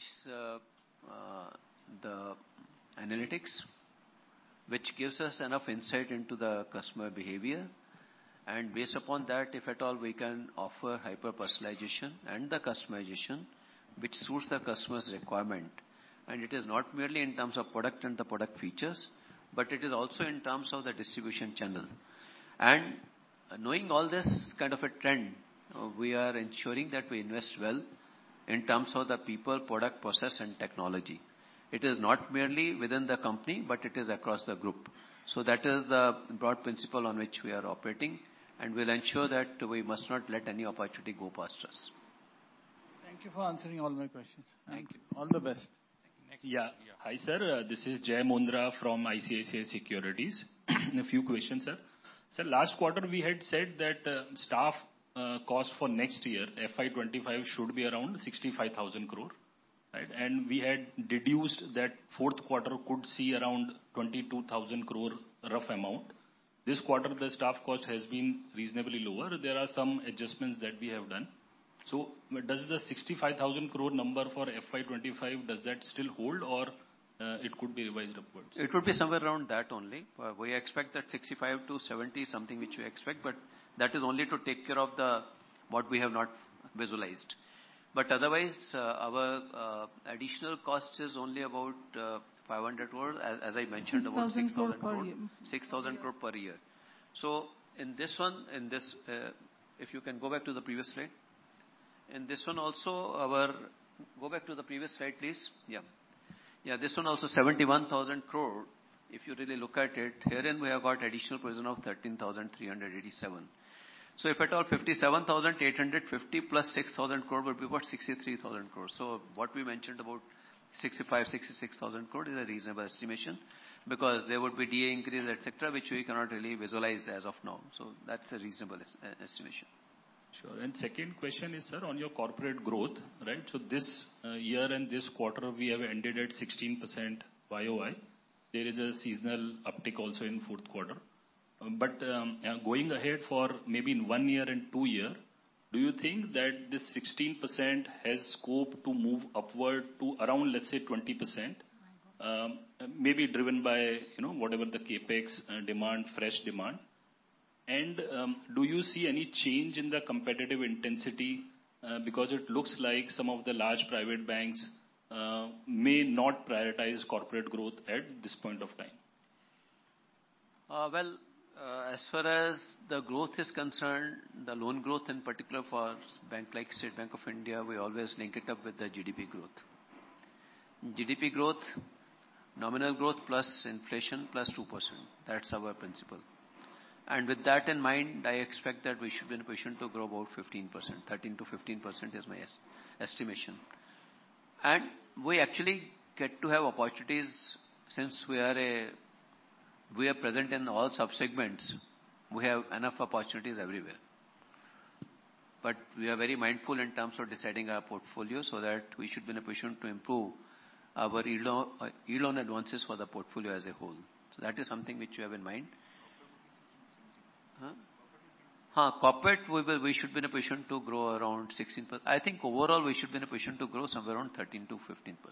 the analytics, which gives us enough insight into the customer behavior. And based upon that, if at all we can offer hyper-personalization and the customization, which suits the customer's requirement. And it is not merely in terms of product and the product features, but it is also in terms of the distribution channel. And knowing all this kind of a trend, we are ensuring that we invest well in terms of the people, product, process, and technology. It is not merely within the company, but it is across the group. So that is the broad principle on which we are operating, and we'll ensure that we must not let any opportunity go past us. Thank you for answering all my questions. Thank you. All the best. Hi, sir. This is Jay Mundra from ICICI Securities. A few questions, sir. Sir, last quarter we had said that staff cost for next year, FY25, should be around 65,000 crore. Right? And we had deduced that fourth quarter could see around 22,000 crore rough amount. This quarter the staff cost has been reasonably lower. There are some adjustments that we have done. So does the 65,000 crore number for FY25, does that still hold, or it could be revised upwards? It would be somewhere around that only. We expect that 65 to 70 something which we expect, but that is only to take care of what we have not visualized. But otherwise, our additional cost is only about 500 crore, as I mentioned, about 6,000 crore. 6,000 crore per year. So in this one, if you can go back to the previous slide. In this one also, go back to the previous slide, please. Yeah, this one also 71,000 crore. If you really look at it, herein we have got additional provision of 13,387. So if at all 57,850 plus 6,000 crore would be about 63,000 crore. So what we mentioned about 66,000 crore is a reasonable estimation, because there would be DA increase, etc., which we cannot really visualize as of now. So that's a reasonable estimation. Sure. And second question is, sir, on your corporate growth, right? So this year and this quarter we have ended at 16% YOY. There is a seasonal uptick also in fourth quarter. But going ahead for maybe in 1 year and 2 years, do you think that this 16% has scope to move upward to around, let's say, 20%? Maybe driven by, whatever the capex demand, fresh demand. And do you see any change in the competitive intensity? Because it looks like some of the large private banks may not prioritize corporate growth at this point of time. As far as the growth is concerned, the loan growth in particular for bank like State Bank of India, we always link it up with the GDP growth. GDP growth, nominal growth plus inflation plus 2%. That's our principle. And with that in mind, I expect that we should be in a position to grow about 15%. 13 to 15% is my estimation. And we actually get to have opportunities since we are present in all subsegments. We have enough opportunities everywhere. But we are very mindful in terms of deciding our portfolio so that we should be in a position to improve our yield on advances for the portfolio as a whole. So that is something which you have in mind. Corporate, we should be in a position to grow around 16%. I think overall we should be in a position to grow somewhere around 13 to 15%.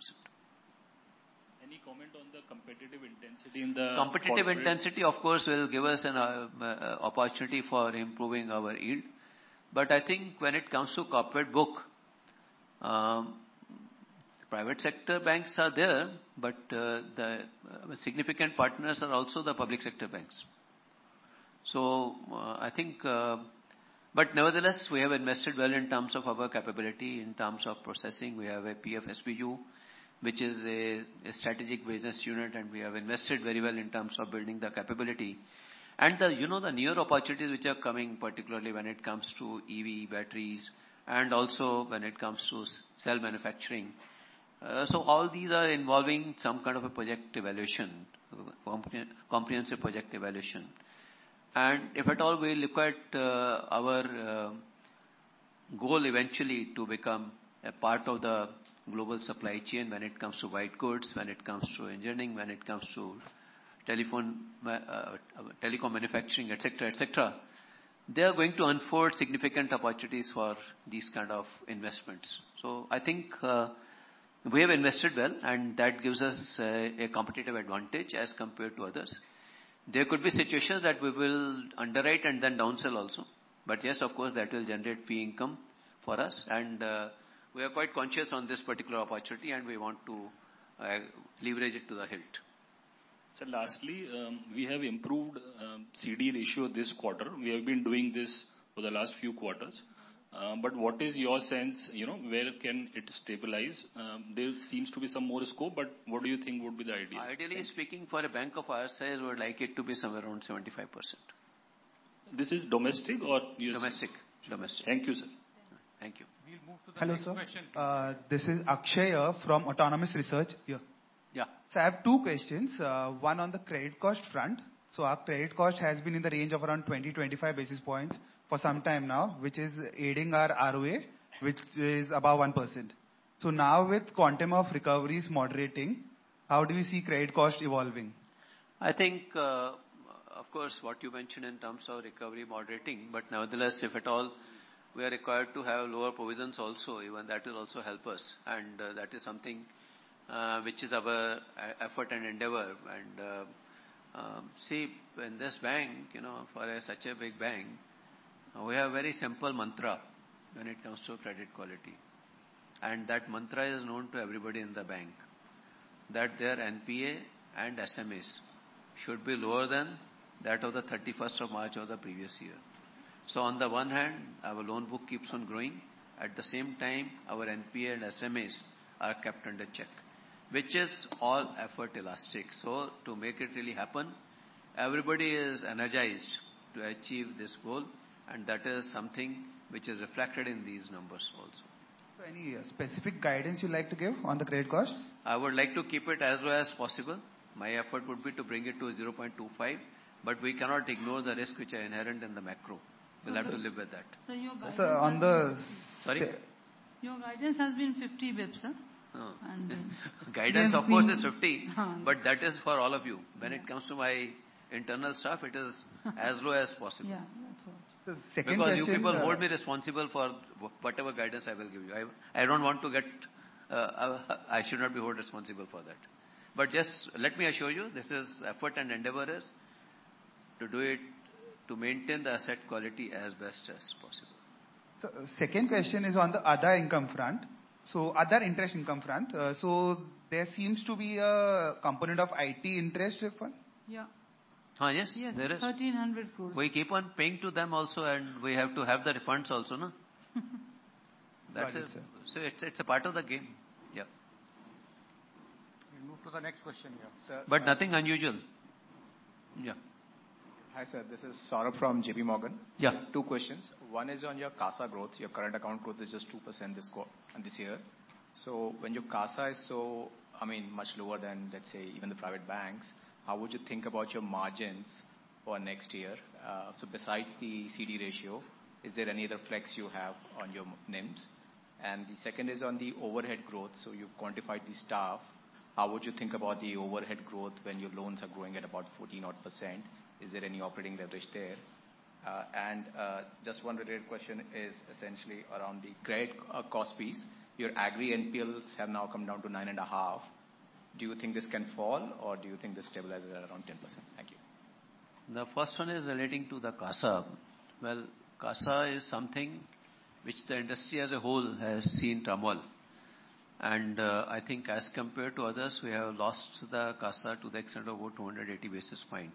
Any comment on the competitive intensity in the competitive corporate? Intensity, of course, will give us an opportunity for improving our yield. But I think when it comes to corporate book, private sector banks are there, but the significant partners are also the public sector banks. So I think, but nevertheless, we have invested well in terms of our capability, in terms of processing. We have a PFSBU, which is a strategic business unit, and we have invested very well in terms of building the capability. And the newer opportunities which are coming, particularly when it comes to EV batteries, and also when it comes to cell manufacturing. So all these are involving some kind of a project evaluation, comprehensive project evaluation. And if at all we look at our goal eventually to become a part of the global supply chain when it comes to white goods, when it comes to engineering, when it comes to telecom manufacturing, etc., they are going to unfold significant opportunities for these kind of investments. So I think we have invested well, and that gives us a competitive advantage as compared to others. There could be situations that we will underwrite and then downsell also. But yes, of course, that will generate fee income for us. And we are quite conscious on this particular opportunity, and we want to leverage it to the hilt. So lastly, we have improved CD ratio this quarter. We have been doing this for the last few quarters. But what is your sense, where can it stabilize? There seems to be some more scope, but what do you think would be the ideal? Ideally speaking, for a bank of our size, we would like it to be somewhere around 75%. This is domestic or US? Domestic. Thank you, sir. Thank you. We'll move to the Hello, next sir. question. This is Akshay from Autonomous Research. Here. Yeah. So I have two questions. One on the credit cost front. So our credit cost has been in the range of around 20-25 basis points for some time now, which is aiding our ROA, which is above 1%. So now with quantum of recoveries moderating, how do we see credit cost evolving? I think, of course, what you mentioned in terms of recovery moderating, but nevertheless, if at all we are required to have lower provisions also, even that will also help us. And that is something which is our effort and endeavor. And see, in this bank, for such a big bank, we have a very simple mantra when it comes to credit quality. And that mantra is known to everybody in the bank, that their NPA and SMAs should be lower than that of the 31st of March of the previous year. So on the one hand, our loan book keeps on growing. At the same time, our NPA and SMAs are kept under check, which is all effort elastic. So to make it really happen, everybody is energized to achieve this goal, and that is something which is reflected in these numbers also. So any specific guidance you'd like to give on the credit cost? I would like to keep it as low as possible. My effort would be to bring it to 0.25, but we cannot ignore the risk which are inherent in the macro. We'll have to live with that. So your guidance, on the... Sorry? Your guidance has been 50 bips, huh? And guidance, of course, is 50, but that is for all of you. When it comes to my internal staff, it is as low as possible. Yeah, that's all. The second because question, you people hold me responsible for whatever guidance I will give you. I don't want to get, I should not be held responsible for that. But just let me assure you, this is effort and endeavor is to do it to maintain the asset quality as best as possible. So second question is on the other income front. So other interest income front. So there seems to be a component of IT interest refund. Yeah. Yes, Yes, there is. 1,300 crores. We keep on paying to them also, and we have to have the refunds also, no? That's Got it. it, sir. So it's a part of the game. Yeah. We'll move to the next question here. Sir, But nothing unusual. Yeah. Hi, sir. This is Saurabh from JP Morgan. Yeah. Two questions. One is on your CASA growth. Your current account growth is just 2% this year. So when your CASA is so, much lower than, let's say, even the private banks, how would you think about your margins for next year? So besides the CD ratio, is there any other flex you have on your NIMs? And the second is on the overhead growth. So you quantified the staff. How would you think about the overhead growth when your loans are growing at about 14%? Is there any operating leverage there? And just one related question is essentially around the credit cost piece. Your agri NPLs have now come down to 9.5. Do you think this can fall, or do you think this stabilizes at around 10%? Thank you. The first one is relating to the CASA. Well, CASA is something which the industry as a whole has seen turmoil. And I think as compared to others, we have lost the CASA to the extent of about 280 basis point.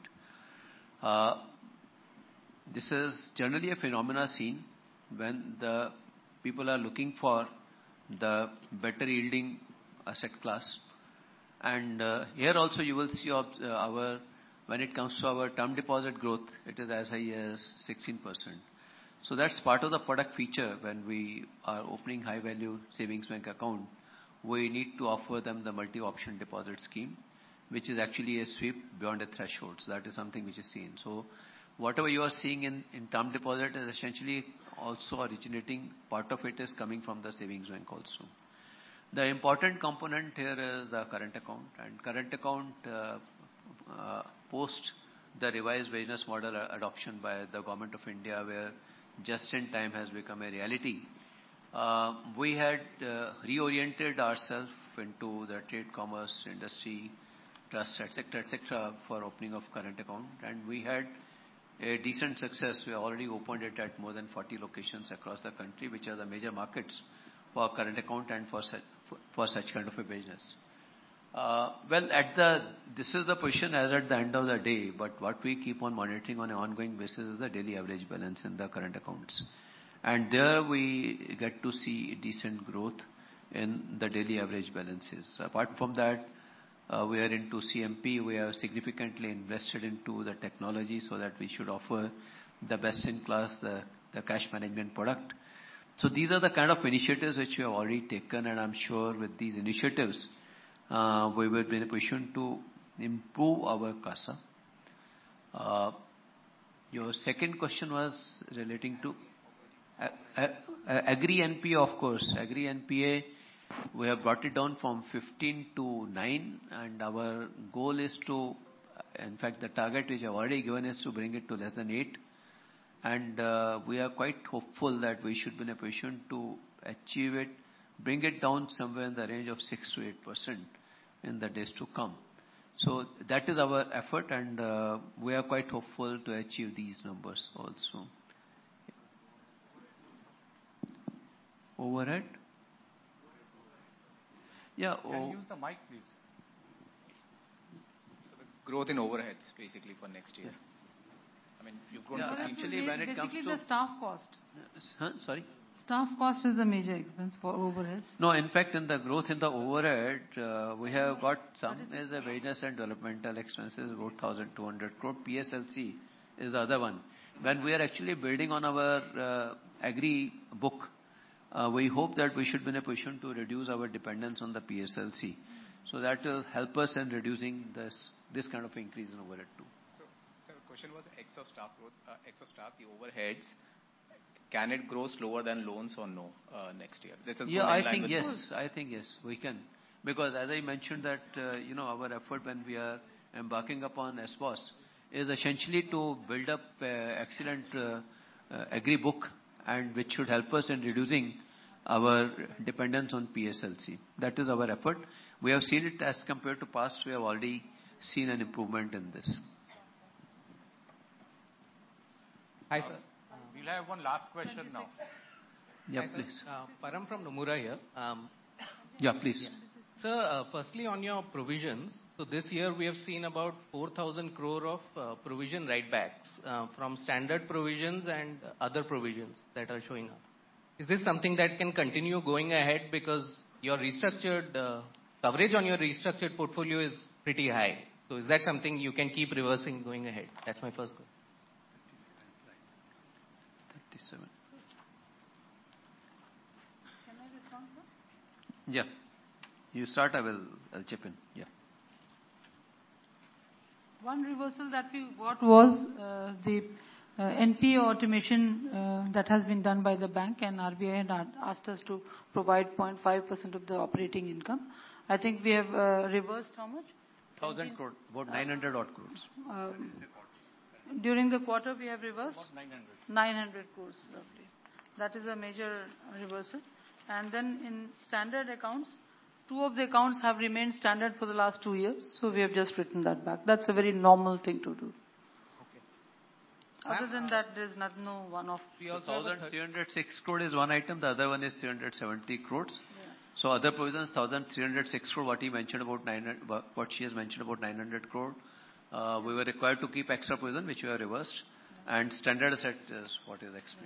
This is generally a phenomena seen when the people are looking for the better yielding asset class. And here also you will see when it comes to our term deposit growth, it is as high as 16%. So that's part of the product feature when we are opening high value savings bank account. We need to offer them the multi-option deposit scheme, which is actually a sweep beyond a threshold. So that is something which is seen. So whatever you are seeing in term deposit is essentially also originating, part of it is coming from the savings bank also. The important component here is the current account. And current account, post the revised business model adoption by the Government of India, where just in time has become a reality, we had reoriented ourselves into the trade commerce industry, trust, etc., for opening of current account. And we had a decent success. We already opened it at more than 40 locations across the country, which are the major markets for current account and for such kind of a business. This is the position as at the end of the day, but what we keep on monitoring on an ongoing basis is the daily average balance in the current accounts. And there we get to see decent growth in the daily average balances. Apart from that, we are into CMP. We have significantly invested into the technology so that we should offer the best in class, the cash management product. So these are the kind of initiatives which we have already taken, and I'm sure with these initiatives, we will be in a position to improve our CASA. Your second question was relating to Agri NPA, of course. Agri NPA, we have brought it down from 15 to 9, and our goal is to, in fact, the target which I have already given is to bring it to less than 8. And we are quite hopeful that we should be in a position to achieve it, bring it down somewhere in the range of 6 to 8% in the days to come. So that is our effort, and we are quite hopeful to achieve these numbers also. Overhead? Yeah. Can you use the mic, please? So the growth in overheads, basically, for next year. You've grown Actually, when it comes to the staff cost. Sorry? Staff cost is the major expense for overheads. No, in fact, in the growth in the overhead, we have got some as a business and developmental expenses, about 1,200 crore. PSLC is the other one. When we are actually building on our agri book, we hope that we should be in a position to reduce our dependence on the PSLC. So that will help us in reducing this kind of increase in overhead too. So, sir, the question was X of staff growth, X of staff, the overheads. Can it grow slower than loans or no next year? I think yes, we can. Because as I mentioned that, our effort when we are embarking upon SBOS is essentially to build up excellent agri book, and which should help us in reducing our dependence on PSLC. That is our effort. We have seen it as compared to past. We have already seen an improvement in this. Hi, sir. We'll have one last question now. Yeah, Hi, sir. please. Param from Nomura here. Yeah, please. Sir, firstly on your provisions, so this year we have seen about 4,000 crore of provision write-backs from standard provisions and other provisions that are showing up. Is this something that can continue going ahead because your restructured coverage on your restructured portfolio is pretty high? So is that something you can keep reversing going ahead? That's my first question. 37. Can I respond, sir? Yeah. You start, I'll chip in. Yeah. One reversal that we got was the NPA automation that has been done by the bank, and RBI had asked us to provide 0.5% of the operating income. I think we have reversed how much? 1,000 crore, about 900 odd crores. During the quarter, we have reversed About 900. 900 crores roughly. That is a major reversal. And then in standard accounts, 2 of the accounts have remained standard for the last 2 years, so we have just written that back. That's a very normal thing to do. Other than that, there is no one-off. 1,306 crore is one item, the other one is 370 crores. So other provisions, 1,306 crore, what he mentioned about 900, what she has mentioned about 900 crore. We were required to keep extra provision, which we have reversed. And standard asset is what is explained.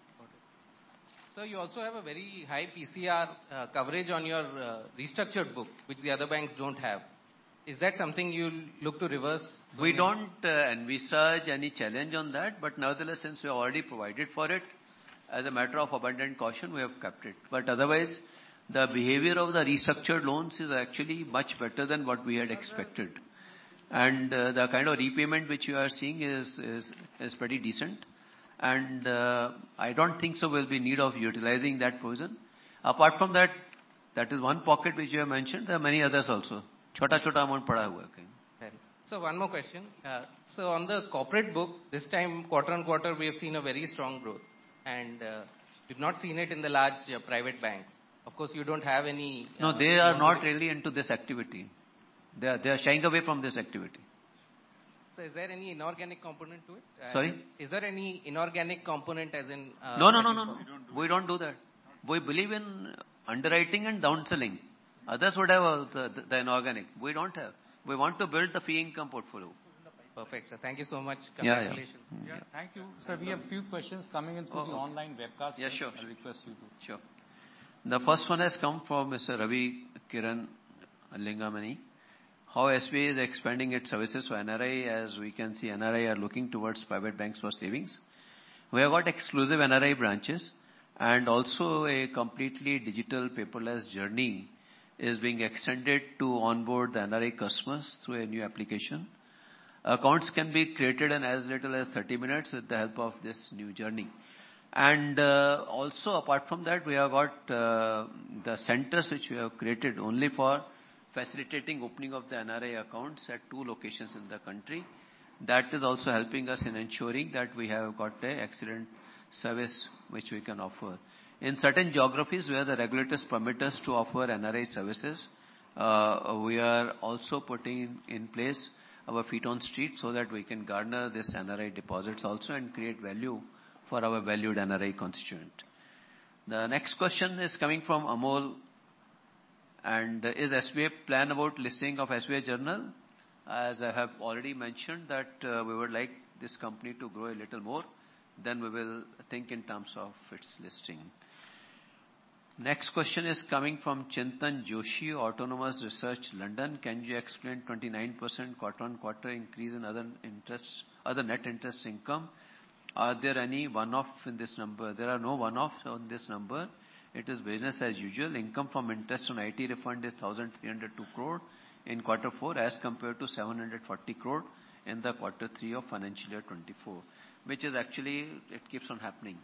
So you also have a very high PCR coverage on your restructured book, which the other banks don't have. Is that something you'll look to reverse? We don't envisage any challenge on that, but nevertheless, since we have already provided for it, as a matter of abundant caution, we have kept it. But otherwise, the behavior of the restructured loans is actually much better than what we had expected. And the kind of repayment which you are seeing is pretty decent. And I don't think so we'll be in need of utilizing that provision. Apart from that, that is one pocket which you have mentioned. There are many others also. Chota amount pada hua hai. So one more question. So on the corporate book, this time quarter on quarter, we have seen a very strong growth. And we've not seen it in the large private banks. Of course, you don't have any... No, they are not really into this activity. They are shying away from this activity. So is there any inorganic component to it? Sorry? Is there any inorganic component as in... No. We don't do that. We believe in underwriting and downselling. Others would have the inorganic. We don't have. We want to build the fee income portfolio. Perfect, sir. Thank you so much. Congratulations. Yeah, thank you. Sir, we have a few questions coming in through the online webcast. Yeah, sure. I'll request you to. Sure. The first one has come from Mr. Ravi Kiran Lingamani. How SBI is expanding its services for NRI? As we can see, NRI are looking towards private banks for savings. We have got exclusive NRI branches and also a completely digital paperless journey is being extended to onboard the NRI customers through a new application. Accounts can be created in as little as 30 minutes with the help of this new journey. And also apart from that, we have got the centers which we have created only for facilitating opening of the NRI accounts at 2 locations in the country. That is also helping us in ensuring that we have got an excellent service which we can offer. In certain geographies where the regulators permit us to offer NRI services, we are also putting in place our feet on street so that we can garner this NRI deposits also and create value for our valued NRI constituent. The next question is coming from Amol. And is SBI plan about listing of SBI Journal? As I have already mentioned that we would like this company to grow a little more, then we will think in terms of its listing. Next question is coming from Chintan Joshi, Autonomous Research, London. Can you explain 29% quarter-on-quarter increase in other net interest income? Are there any one-off in this number? There are no one-offs on this number. It is business as usual. Income from interest on IT refund is 1,302 crore in quarter 4 as compared to 740 crore in the quarter 3 of financial year 24, which is actually, it keeps on happening.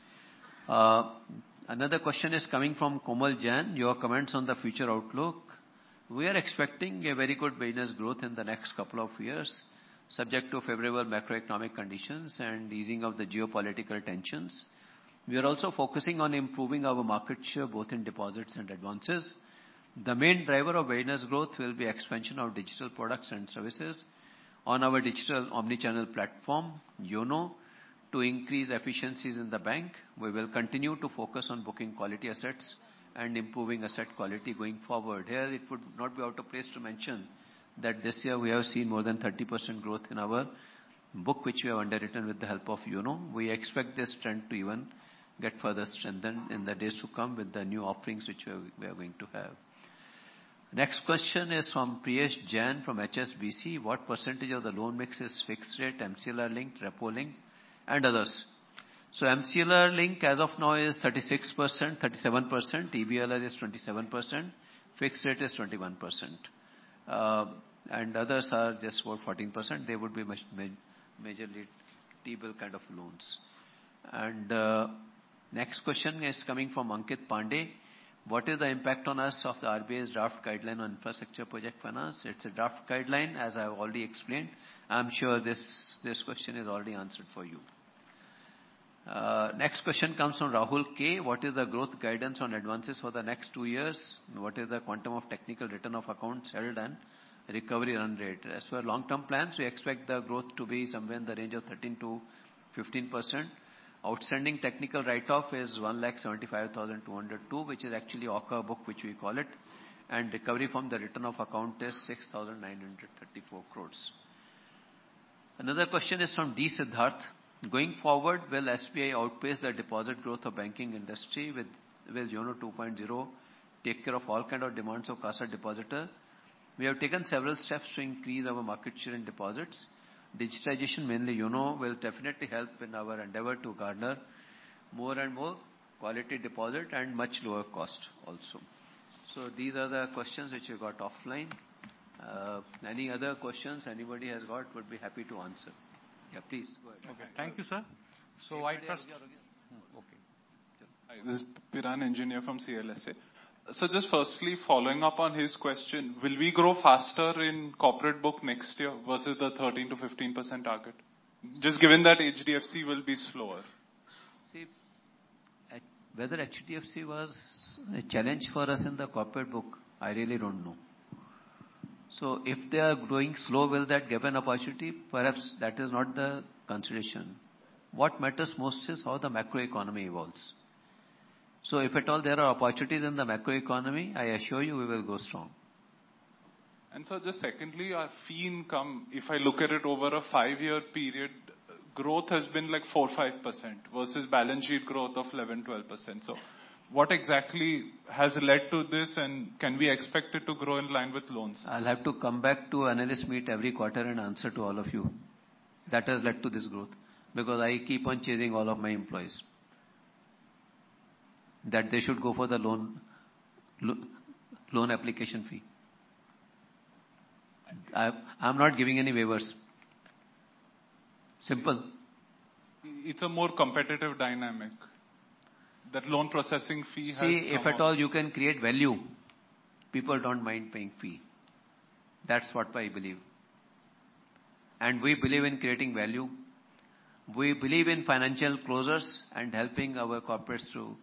Another question is coming from Komal Jain. Your comments on the future outlook. We are expecting a very good business growth in the next couple of years, subject to favorable macroeconomic conditions and easing of the geopolitical tensions. We are also focusing on improving our market share both in deposits and advances. The main driver of business growth will be expansion of digital products and services on our digital omnichannel platform, YONO, to increase efficiencies in the bank. We will continue to focus on booking quality assets and improving asset quality going forward. Here, it would not be out of place to mention that this year we have seen more than 30% growth in our book, which we have underwritten with the help of YONO. We expect this trend to even get further strengthened in the days to come with the new offerings which we are going to have. Next question is from Priyesh Jain from HSBC. What percentage of the loan mix is fixed rate, MCLR linked, repo linked, and others? So MCLR link as of now is 36%, 37%, EBLR is 27%, fixed rate is 21%. And others are just about 14%. They would be majorly T-bill kind of loans. And next question is coming from Ankit Pandey. What is the impact on us of the RBI's draft guideline on infrastructure project finance? It's a draft guideline, as I have already explained. I'm sure this question is already answered for you. Next question comes from Rahul K. What is the growth guidance on advances for the next 2 years? What is the quantum of technical return of accounts held and recovery run rate? As for long-term plans, we expect the growth to be somewhere in the range of 13 to 15%. Outstanding technical write-off is 1,75,202, which is actually OCA book, which we call it. And recovery from the return of account is 6,934 crores. Another question is from D. Siddharth. Going forward, will SBI outpace the deposit growth of banking industry with YONO 2.0 take care of all kind of demands of CASA depositor? We have taken several steps to increase our market share in deposits. Digitization, mainly YONO, will definitely help in our endeavor to garner more and more quality deposit and much lower cost also. So these are the questions which we got offline. Any other questions anybody has got, would be happy to answer. Yeah, please go ahead. Okay, thank you, sir. So I trust. Okay. Hi, this is Piran, engineer from CLSA. So just firstly, following up on his question, will we grow faster in corporate book next year versus the 13 to 15% target? Just given that HDFC will be slower. See, whether HDFC was a challenge for us in the corporate book, I really don't know. So if they are growing slow, will that give an opportunity? Perhaps that is not the consideration. What matters most is how the macroeconomy evolves. So if at all there are opportunities in the macroeconomy, I assure you we will go strong. And so just secondly, our fee income, if I look at it over a 5-year period, growth has been like 4-5% versus balance sheet growth of 11-12%. So what exactly has led to this, and can we expect it to grow in line with loans? I'll have to come back to analyst meet every quarter and answer to all of you. That has led to this growth because I keep on chasing all of my employees that they should go for the loan application fee. I'm not giving any waivers. Simple. It's a more competitive dynamic. That loan processing fee has See, if at all you can create value, people don't mind paying fee. That's what I believe. And we believe in creating value. We believe in financial closures and helping our corporates to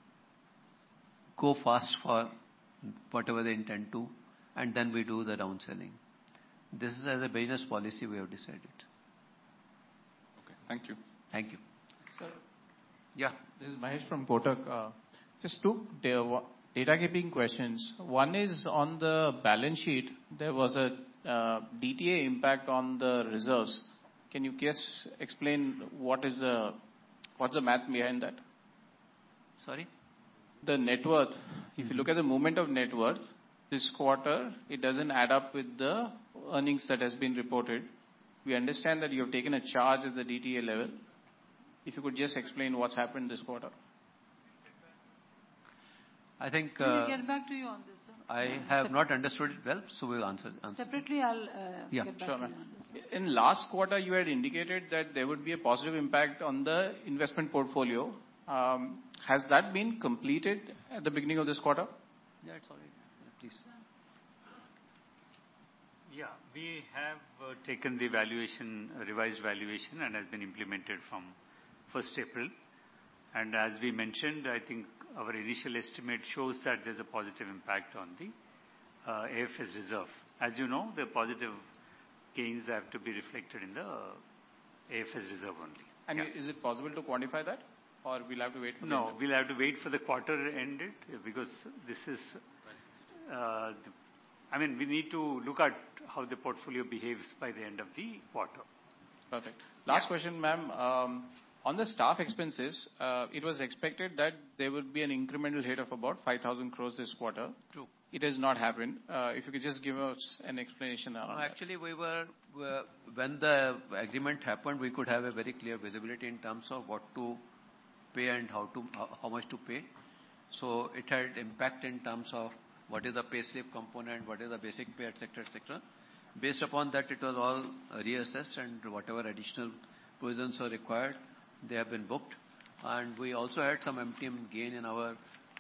go fast for whatever they intend to, and then we do the downselling. This is as a business policy we have decided. Okay, thank you. Thank you. Sir, yeah. This is Mahesh from Kotak. Just two data keeping questions. One is on the balance sheet, there was a DTA impact on the reserves. Can you explain what's the math behind that? Sorry? The net worth, if you look at the movement of net worth, this quarter, it doesn't add up with the earnings that has been reported. We understand that you have taken a charge at the DTA level. If you could just explain what's happened this quarter. I think Can we get back to you on this, sir? I have not understood it well, so we'll answer. Separately, I'll get back to you on this. In last quarter, you had indicated that there would be a positive impact on the investment portfolio. Has that been completed at the beginning of this quarter? Yeah, it's all right. Please. Yeah, we have taken the revised valuation, and has been implemented from 1st April. And as we mentioned, I think our initial estimate shows that there's a positive impact on the AFS reserve. As you know, the positive gains have to be reflected in the AFS reserve only. And is it possible to quantify that? Or we'll have to wait for the No, we'll have to wait for the quarter ended because this is, we need to look at how the portfolio behaves by the end of the quarter. Perfect. Last question, ma'am. On the staff expenses, it was expected that there would be an incremental hit of about 5,000 crores this quarter. True. It has not happened. If you could just give us an explanation on that. Actually, when the agreement happened, we could have a very clear visibility in terms of what to pay and how much to pay. So it had impact in terms of what is the pay slip component, what is the basic pay, etc., etc. Based upon that, it was all reassessed, and whatever additional provisions were required, they have been booked. And we also had some MTM gain in our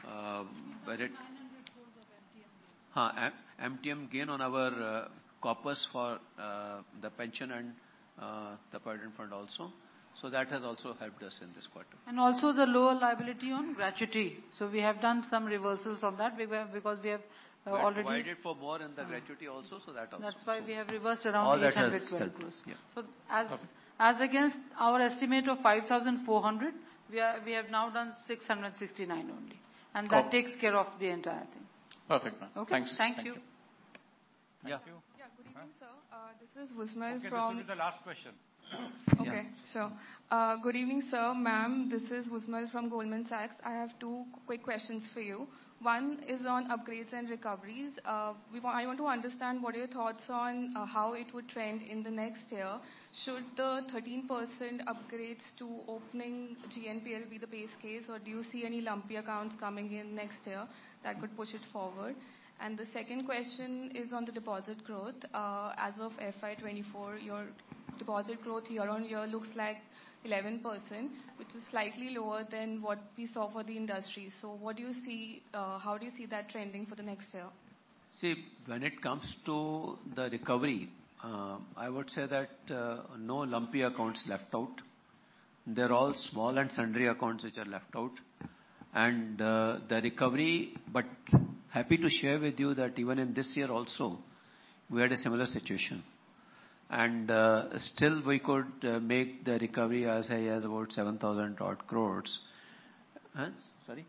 MTM gain on our corpus for the pension and the provident fund also. So that has also helped us in this quarter. And also the lower liability on gratuity. So we have done some reversals of that because we have already provided for more in the gratuity also, so that also. That's why we have reversed around 812 crores. Yeah. So as against our estimate of 5,400, we have now done 669 only, and that takes care of the entire thing. Perfect, ma'am. Okay. Thanks. Thank you. Yeah. Yeah. Good evening, sir. This is Wusmal Okay, from. this will be the last question. Okay, so good evening, sir, ma'am. This is Wusmal from Goldman Sachs. I have two quick questions for you. One is on upgrades and recoveries. I want to understand what are your thoughts on how it would trend in the next year. Should the 13% upgrades to opening GNPL be the base case, or do you see any lumpy accounts coming in next year that could push it forward? And the second question is on the deposit growth. As of FY24, your deposit growth year on year looks like 11%, which is slightly lower than what we saw for the industry. So what do you see, how do you see that trending for the next year? See, when it comes to the recovery, I would say that no lumpy accounts left out. They're all small and sundry accounts which are left out. And the recovery, but happy to share with you that even in this year also, we had a similar situation. And still we could make the recovery as high as about 7,000 odd crores. Sorry?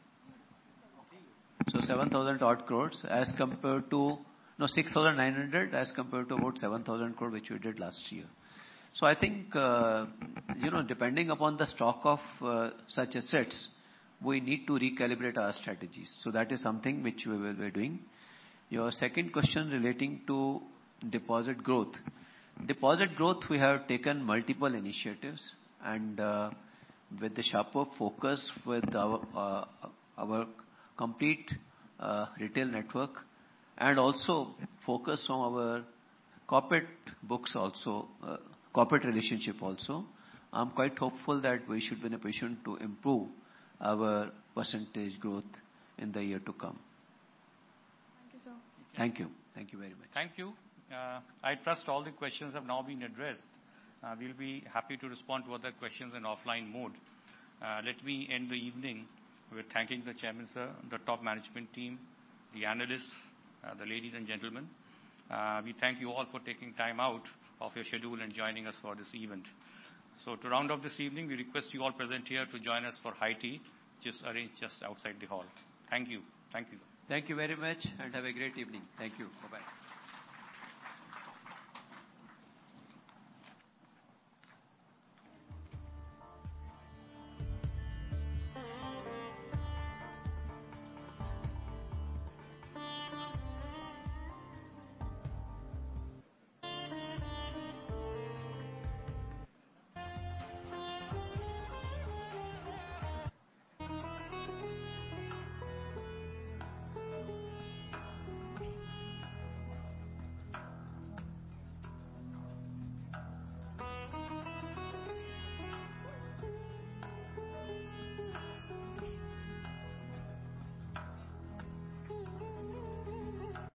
So 7,000 odd crores as compared to, 6,900 as compared to about 7,000 crore which we did last year. So I think, depending upon the stock of such assets, we need to recalibrate our strategies. So that is something which we will be doing. Your second question relating to deposit growth. Deposit growth, we have taken multiple initiatives, and with the sharper focus with our complete retail network, and also focus on our corporate books also, corporate relationship also, I'm quite hopeful that we should be in a position to improve our percentage growth in the year to come. Thank you, sir. Thank you. Thank you very much. Thank you. I trust all the questions have now been addressed. We'll be happy to respond to other questions in offline mode. Let me end the evening with thanking the Chairman, sir, the top management team, the analysts, the ladies and gentlemen. We thank you all for taking time out of your schedule and joining us for this event. So to round off this evening, we request you all present here to join us for high tea, just arranged just outside the hall. Thank you. Thank you. Thank you very much, and have a great evening. Thank you. Bye-bye.